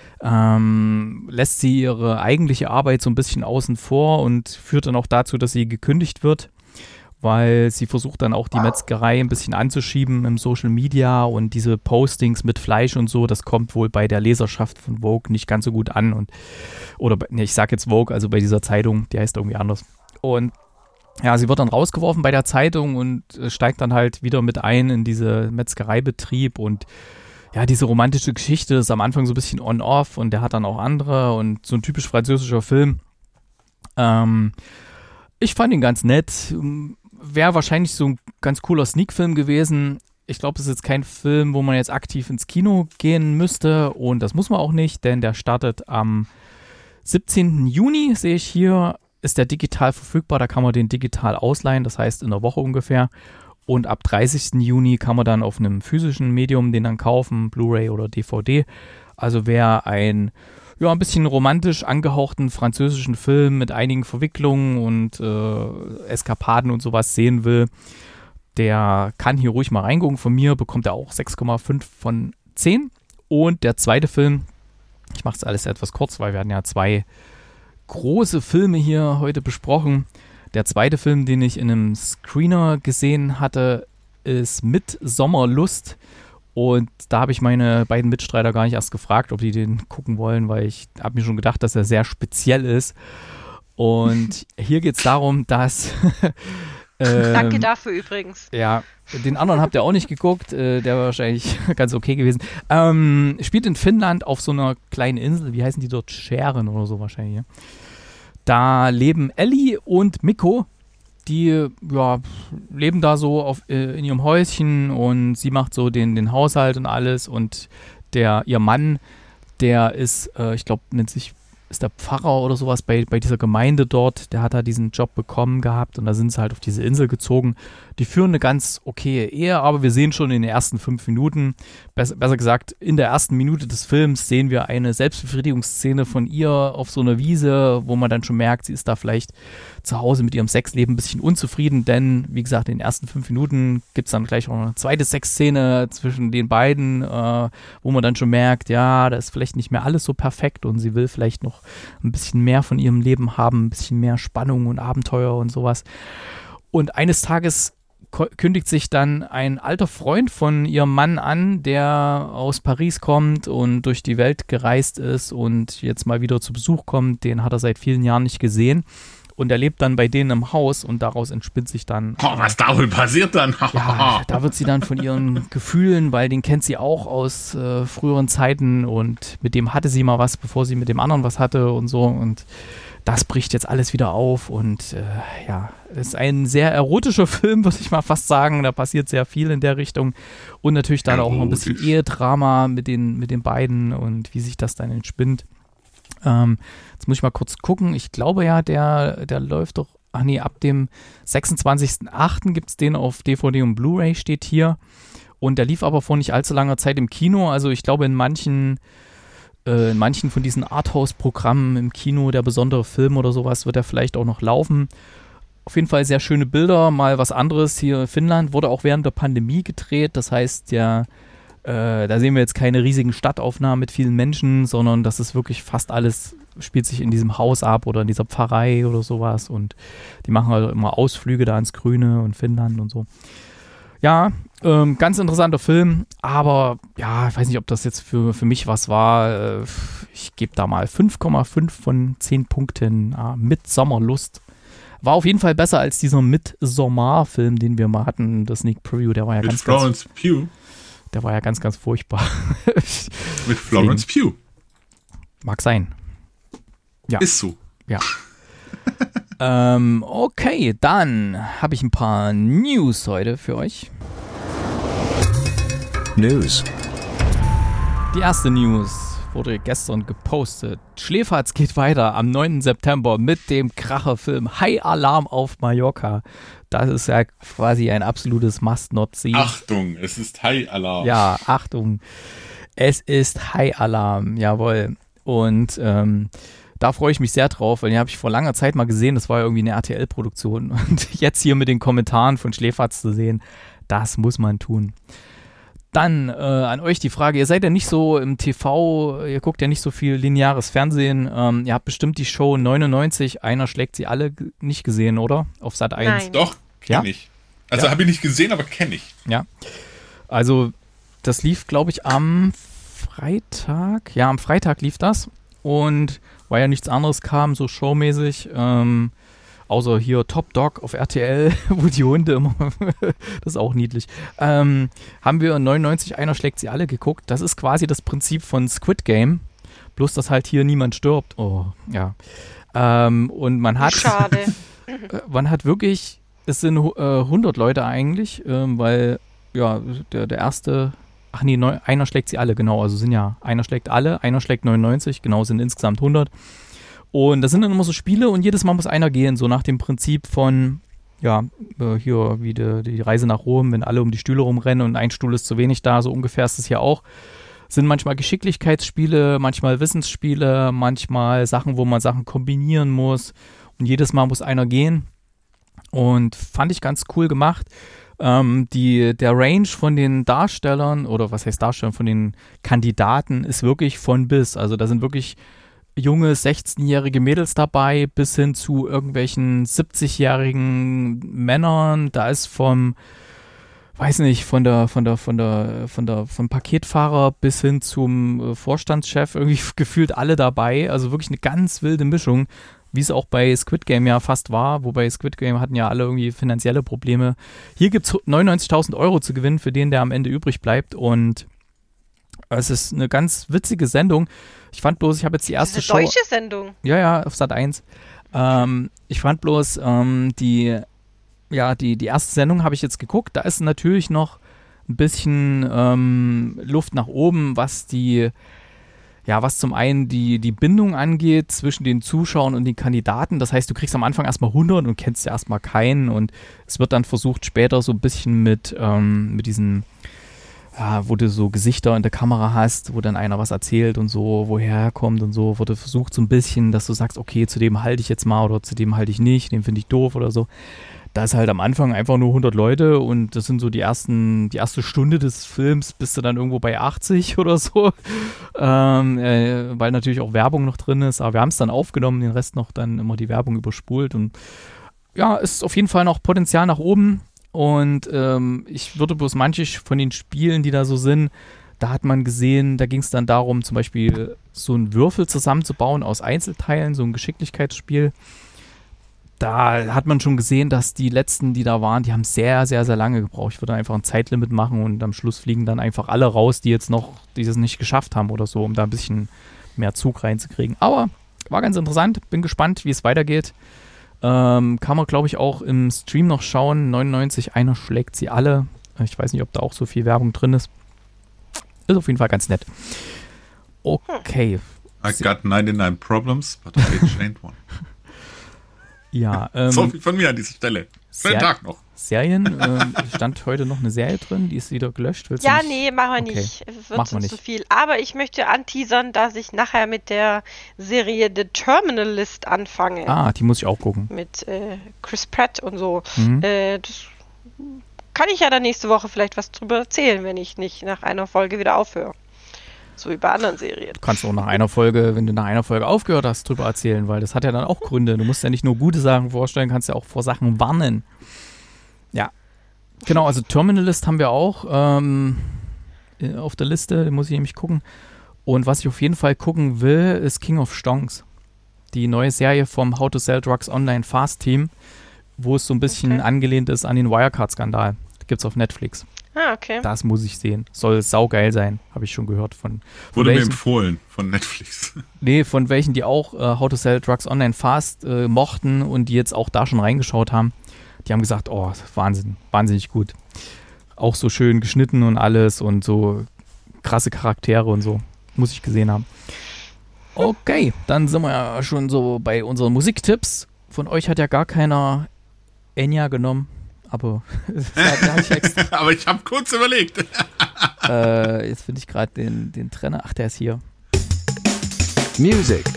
ähm, lässt sie ihre eigentliche Arbeit so ein bisschen außen vor und führt dann auch dazu, dass sie gekündigt wird, weil sie versucht dann auch die Metzgerei ein bisschen anzuschieben im Social Media und diese Postings mit Fleisch und so, das kommt wohl bei der Leserschaft von Vogue nicht ganz so gut an und oder nee, ich sag jetzt Vogue, also bei dieser Zeitung, die heißt irgendwie anders. Und ja, sie wird dann rausgeworfen bei der Zeitung und steigt dann halt wieder mit ein in diese Metzgereibetrieb und ja, diese romantische Geschichte ist am Anfang so ein bisschen on-off und der hat dann auch andere und so ein typisch französischer Film. Ähm, ich fand ihn ganz nett. Wäre wahrscheinlich so ein ganz cooler Sneak-Film gewesen. Ich glaube, es ist jetzt kein Film, wo man jetzt aktiv ins Kino gehen müsste und das muss man auch nicht, denn der startet am siebzehnten Juni, sehe ich hier, ist der digital verfügbar, da kann man den digital ausleihen, das heißt in der Woche ungefähr und ab dreißigsten Juni kann man dann auf einem physischen Medium den dann kaufen, Blu-ray oder D V D. Also wer ein ja, ein bisschen romantisch angehauchten französischen Film mit einigen Verwicklungen und äh, Eskapaden und sowas sehen will, der kann hier ruhig mal reingucken. Von mir bekommt er auch sechs Komma fünf von zehn. Und der zweite Film Ich mache es alles etwas kurz, weil wir hatten ja zwei große Filme hier heute besprochen. Der zweite Film, den ich in einem Screener gesehen hatte, ist Midsommar-Lust. Und da habe ich meine beiden Mitstreiter gar nicht erst gefragt, ob die den gucken wollen, weil ich habe mir schon gedacht, dass er sehr speziell ist. Und hier geht es darum, dass... ähm, Danke dafür übrigens. Ja, den anderen habt ihr auch nicht geguckt. Äh, der war wahrscheinlich ganz okay gewesen. Ähm, spielt in Finnland auf so einer kleinen Insel. Wie heißen die dort? Schären oder so wahrscheinlich. Ja. Da leben Ellie und Mikko. Die ja, leben da so auf, äh, in ihrem Häuschen und sie macht so den, den Haushalt und alles und der ihr Mann, der ist, äh, ich glaube, nennt sich, ist der Pfarrer oder sowas bei, bei dieser Gemeinde dort, der hat da diesen Job bekommen gehabt und da sind sie halt auf diese Insel gezogen. Die führen eine ganz okaye Ehe, aber wir sehen schon in den ersten fünf Minuten, besser, besser gesagt, in der ersten Minute des Films sehen wir eine Selbstbefriedigungsszene von ihr auf so einer Wiese, wo man dann schon merkt, sie ist da vielleicht zu Hause mit ihrem Sexleben ein bisschen unzufrieden, denn, wie gesagt, in den ersten fünf Minuten gibt es dann gleich auch eine zweite Sexszene zwischen den beiden, äh, wo man dann schon merkt, ja, da ist vielleicht nicht mehr alles so perfekt und sie will vielleicht noch ein bisschen mehr von ihrem Leben haben, ein bisschen mehr Spannung und Abenteuer und sowas. Und eines Tages ko- kündigt sich dann ein alter Freund von ihrem Mann an, der aus Paris kommt und durch die Welt gereist ist und jetzt mal wieder zu Besuch kommt. Den hat er seit vielen Jahren nicht gesehen. Und er lebt dann bei denen im Haus und daraus entspinnt sich dann... Oh, was da wohl passiert dann? Ja, da wird sie dann von ihren Gefühlen, weil den kennt sie auch aus äh, früheren Zeiten und mit dem hatte sie mal was, bevor sie mit dem anderen was hatte und so und das bricht jetzt alles wieder auf und äh, ja, es ist ein sehr erotischer Film, würde ich mal fast sagen, da passiert sehr viel in der Richtung und natürlich dann Erotisch. Auch noch ein bisschen Ehedrama mit den, mit den beiden und wie sich das dann entspinnt. Ähm, jetzt muss ich mal kurz gucken. Ich glaube ja, der, der läuft doch, ach nee, ab dem sechsundzwanzigsten achten gibt es den auf D V D und Blu-ray, steht hier. Und der lief aber vor nicht allzu langer Zeit im Kino. Also ich glaube, in manchen, äh, in manchen von diesen Arthouse-Programmen im Kino, der besondere Film oder sowas, wird er vielleicht auch noch laufen. Auf jeden Fall sehr schöne Bilder, mal was anderes. Hier in Finnland wurde auch während der Pandemie gedreht. Das heißt, der Äh, da sehen wir jetzt keine riesigen Stadtaufnahmen mit vielen Menschen, sondern das ist wirklich fast alles, spielt sich in diesem Haus ab oder in dieser Pfarrei oder sowas und die machen halt immer Ausflüge da ins Grüne und Finnland und so. Ja, ähm, ganz interessanter Film, aber ja, ich weiß nicht, ob das jetzt für, für mich was war. Äh, ich gebe da mal fünf Komma fünf von zehn Punkten. Ah, Midsommar-Lust. War auf jeden Fall besser als dieser Midsommar-Film, den wir mal hatten, das Sneak Preview, der war ja Mit ganz, Florence ganz... Pugh. Der war ja ganz, ganz furchtbar. Mit Florence Pugh. Mag sein. Ja. Ist so. Ja. ähm, okay, dann habe ich ein paar News heute für euch. News. Die erste News wurde gestern gepostet. Schläferz geht weiter am neunten September mit dem Kracherfilm High Alarm auf Mallorca. Das ist ja quasi ein absolutes Must-Not-See. Achtung, es ist High Alarm. Ja, Achtung. Es ist High Alarm, jawohl. Und ähm, da freue ich mich sehr drauf, weil den habe ich vor langer Zeit mal gesehen. Das war ja irgendwie eine R T L-Produktion. Und jetzt hier mit den Kommentaren von Schläferz zu sehen, das muss man tun. Dann äh, an euch die Frage, ihr seid ja nicht so im T V, ihr guckt ja nicht so viel lineares Fernsehen. Ähm, ihr habt bestimmt die Show neunundneunzig, einer schlägt sie alle g- nicht gesehen, oder? Auf Sat eins. Nein. Doch, kenne Ja? ich. Also Ja. habe ich nicht gesehen, aber kenne ich. Ja. Also das lief, glaube ich, am Freitag. Ja, am Freitag lief das. Und weil ja nichts anderes kam, so showmäßig, ähm, außer hier Top Dog auf R T L, wo die Hunde immer, das ist auch niedlich, ähm, haben wir neunundneunzig, einer schlägt sie alle geguckt. Das ist quasi das Prinzip von Squid Game, bloß dass halt hier niemand stirbt. Oh, ja. Ähm, und man hat, Schade. man hat wirklich, es sind äh, hundert Leute eigentlich, ähm, weil, ja, der, der erste, ach nee, neun, einer schlägt sie alle, genau, also sind ja, einer schlägt alle, einer schlägt neunundneunzig, genau, sind insgesamt hundert. Und das sind dann immer so Spiele und jedes Mal muss einer gehen, so nach dem Prinzip von, ja, äh, hier wie die, die Reise nach Rom, wenn alle um die Stühle rumrennen und ein Stuhl ist zu wenig da, so ungefähr ist es hier auch. Sind manchmal Geschicklichkeitsspiele, manchmal Wissensspiele, manchmal Sachen, wo man Sachen kombinieren muss und jedes Mal muss einer gehen. und fand ich ganz cool gemacht. Ähm, die, der Range von den Darstellern, oder was heißt Darstellern, von den Kandidaten ist wirklich von bis. Also da sind wirklich junge sechzehnjährige Mädels dabei, bis hin zu irgendwelchen siebzigjährigen Männern. Da ist vom, weiß nicht, von der, von der, von der, von der, vom Paketfahrer bis hin zum Vorstandschef irgendwie gefühlt alle dabei. Also wirklich eine ganz wilde Mischung, wie es auch bei Squid Game ja fast war, wobei Squid Game hatten ja alle irgendwie finanzielle Probleme. Hier gibt es neunundneunzigtausend Euro zu gewinnen für den, der am Ende übrig bleibt, und es ist eine ganz witzige Sendung. Ich fand bloß, ich habe jetzt die erste das ist eine Show... deutsche Sendung? Ja, ja, auf Sat eins. Ähm, ich fand bloß, ähm, die, ja, die, die erste Sendung habe ich jetzt geguckt, da ist natürlich noch ein bisschen ähm, Luft nach oben, was die... Ja, was zum einen die, die Bindung angeht zwischen den Zuschauern und den Kandidaten. Das heißt, du kriegst am Anfang erstmal hundert und kennst ja erstmal keinen, und es wird dann versucht später so ein bisschen mit, ähm, mit diesen, ja, wo du so Gesichter in der Kamera hast, wo dann einer was erzählt und so, woher er kommt und so, wurde versucht so ein bisschen, dass du sagst, okay, zu dem halte ich jetzt mal oder zu dem halte ich nicht, den finde ich doof oder so. Da ist halt am Anfang einfach nur hundert Leute, und das sind so die ersten, die erste Stunde des Films, bist du dann irgendwo bei achtzig oder so, ähm, äh, weil natürlich auch Werbung noch drin ist, aber wir haben es dann aufgenommen, den Rest noch dann immer die Werbung überspult, und ja, ist auf jeden Fall noch Potenzial nach oben, und ähm, ich würde bloß manche von den Spielen, die da so sind, da hat man gesehen, da ging es dann darum, zum Beispiel so einen Würfel zusammenzubauen aus Einzelteilen, so ein Geschicklichkeitsspiel. Da hat man schon gesehen, dass die letzten, die da waren, die haben sehr, sehr, sehr lange gebraucht. Ich würde einfach ein Zeitlimit machen, und am Schluss fliegen dann einfach alle raus, die jetzt noch, die es nicht geschafft haben oder so, um da ein bisschen mehr Zug reinzukriegen. Aber war ganz interessant, bin gespannt, wie es weitergeht. Ähm, kann man, glaube ich, auch im Stream noch schauen. neunundneunzig, einer schlägt sie alle. Ich weiß nicht, ob da auch so viel Werbung drin ist. Ist auf jeden Fall ganz nett. Okay. I got ninety-nine problems, but I changed one. Ja, ähm, so viel von mir an dieser Stelle. Schönen Tag noch. Serien, ähm, stand heute noch eine Serie drin, die ist wieder gelöscht. Willst Ja, du nicht? nee, machen wir Okay. nicht. Es wird Machen wir uns nicht. zu viel. Aber ich möchte anteasern, dass ich nachher mit der Serie The Terminalist anfange. Ah, die muss ich auch gucken. Mit äh, Chris Pratt und so. Mhm. Äh, das kann ich ja dann nächste Woche vielleicht was drüber erzählen, wenn ich nicht nach einer Folge wieder aufhöre. So wie bei anderen Serien. Du kannst auch nach einer Folge, wenn du nach einer Folge aufgehört hast, drüber erzählen, weil das hat ja dann auch Gründe. Du musst ja nicht nur gute Sachen vorstellen, kannst ja auch vor Sachen warnen. Ja. Genau, also Terminalist haben wir auch ähm, auf der Liste, den muss ich nämlich gucken. Und was ich auf jeden Fall gucken will, ist King of Stonks. Die neue Serie vom How to Sell Drugs Online Fast Team, wo es so ein bisschen Okay. angelehnt ist an den Wirecard-Skandal. Gibt's auf Netflix. Ah, okay. Das muss ich sehen. Soll saugeil sein, habe ich schon gehört von, von Wurde mir welchen, empfohlen von Netflix. nee, von welchen, die auch äh, How to Sell Drugs Online Fast äh, mochten und die jetzt auch da schon reingeschaut haben. Die haben gesagt, oh, Wahnsinn, wahnsinnig gut. Auch so schön geschnitten und alles und so krasse Charaktere und so. Muss ich gesehen haben. Okay, dann sind wir ja schon so bei unseren Musiktipps. Von euch hat ja gar keiner Enya genommen. Aber da ich extra, Aber ich habe kurz überlegt. äh, jetzt finde ich gerade den, den Trenner. Ach, der ist hier. Music.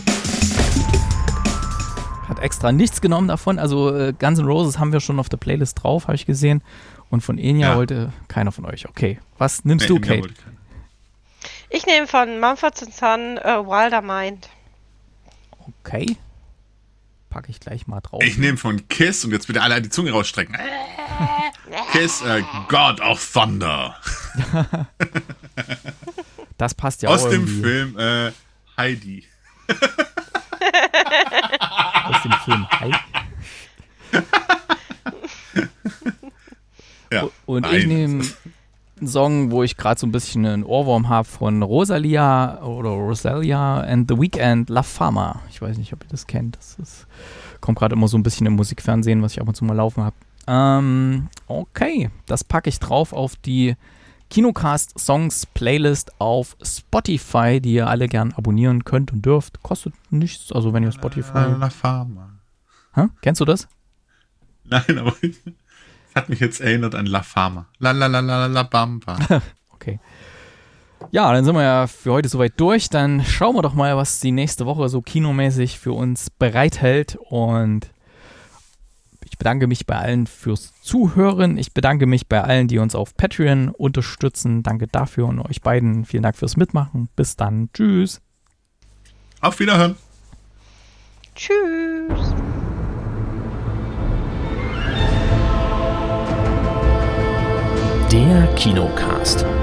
Hat extra nichts genommen davon. Also äh, Guns N' Roses haben wir schon auf der Playlist drauf, habe ich gesehen. Und von Enya Ja. wollte keiner von euch. Okay, was nimmst Nee, du, mir Kate? wollte keiner. Ich nehme von Mumford and Son äh, Wilder Mind. Okay. Packe ich gleich mal drauf. Ich nehme von Kiss, und jetzt bitte alle die Zunge rausstrecken. Kiss, äh, God of Thunder. Das passt ja Aus auch dem irgendwie. Film äh, Heidi. Aus dem Film Hi. Ja. Und Nein. ich nehme einen Song, wo ich gerade so ein bisschen einen Ohrwurm habe von Rosalia oder Rosalia and The Weeknd, La Fama. Ich weiß nicht, ob ihr das kennt. Das ist, kommt gerade immer so ein bisschen im Musikfernsehen, was ich ab und zu mal laufen habe. Ähm, okay, das packe ich drauf auf die Kinocast Songs Playlist auf Spotify, die ihr alle gern abonnieren könnt und dürft. Kostet nichts, also wenn ihr Spotify... La Fama. Hä? Kennst du das? Nein, aber es hat mich jetzt erinnert an La Fama. La la la la la Bamba. Okay. Ja, dann sind wir ja für heute soweit durch. Dann schauen wir doch mal, was die nächste Woche so kinomäßig für uns bereithält. Und ich Ich bedanke mich bei allen fürs Zuhören. Ich bedanke mich bei allen, die uns auf Patreon unterstützen. Danke dafür und euch beiden. Vielen Dank fürs Mitmachen. Bis dann. Tschüss. Auf Wiederhören. Tschüss. Der Kinocast.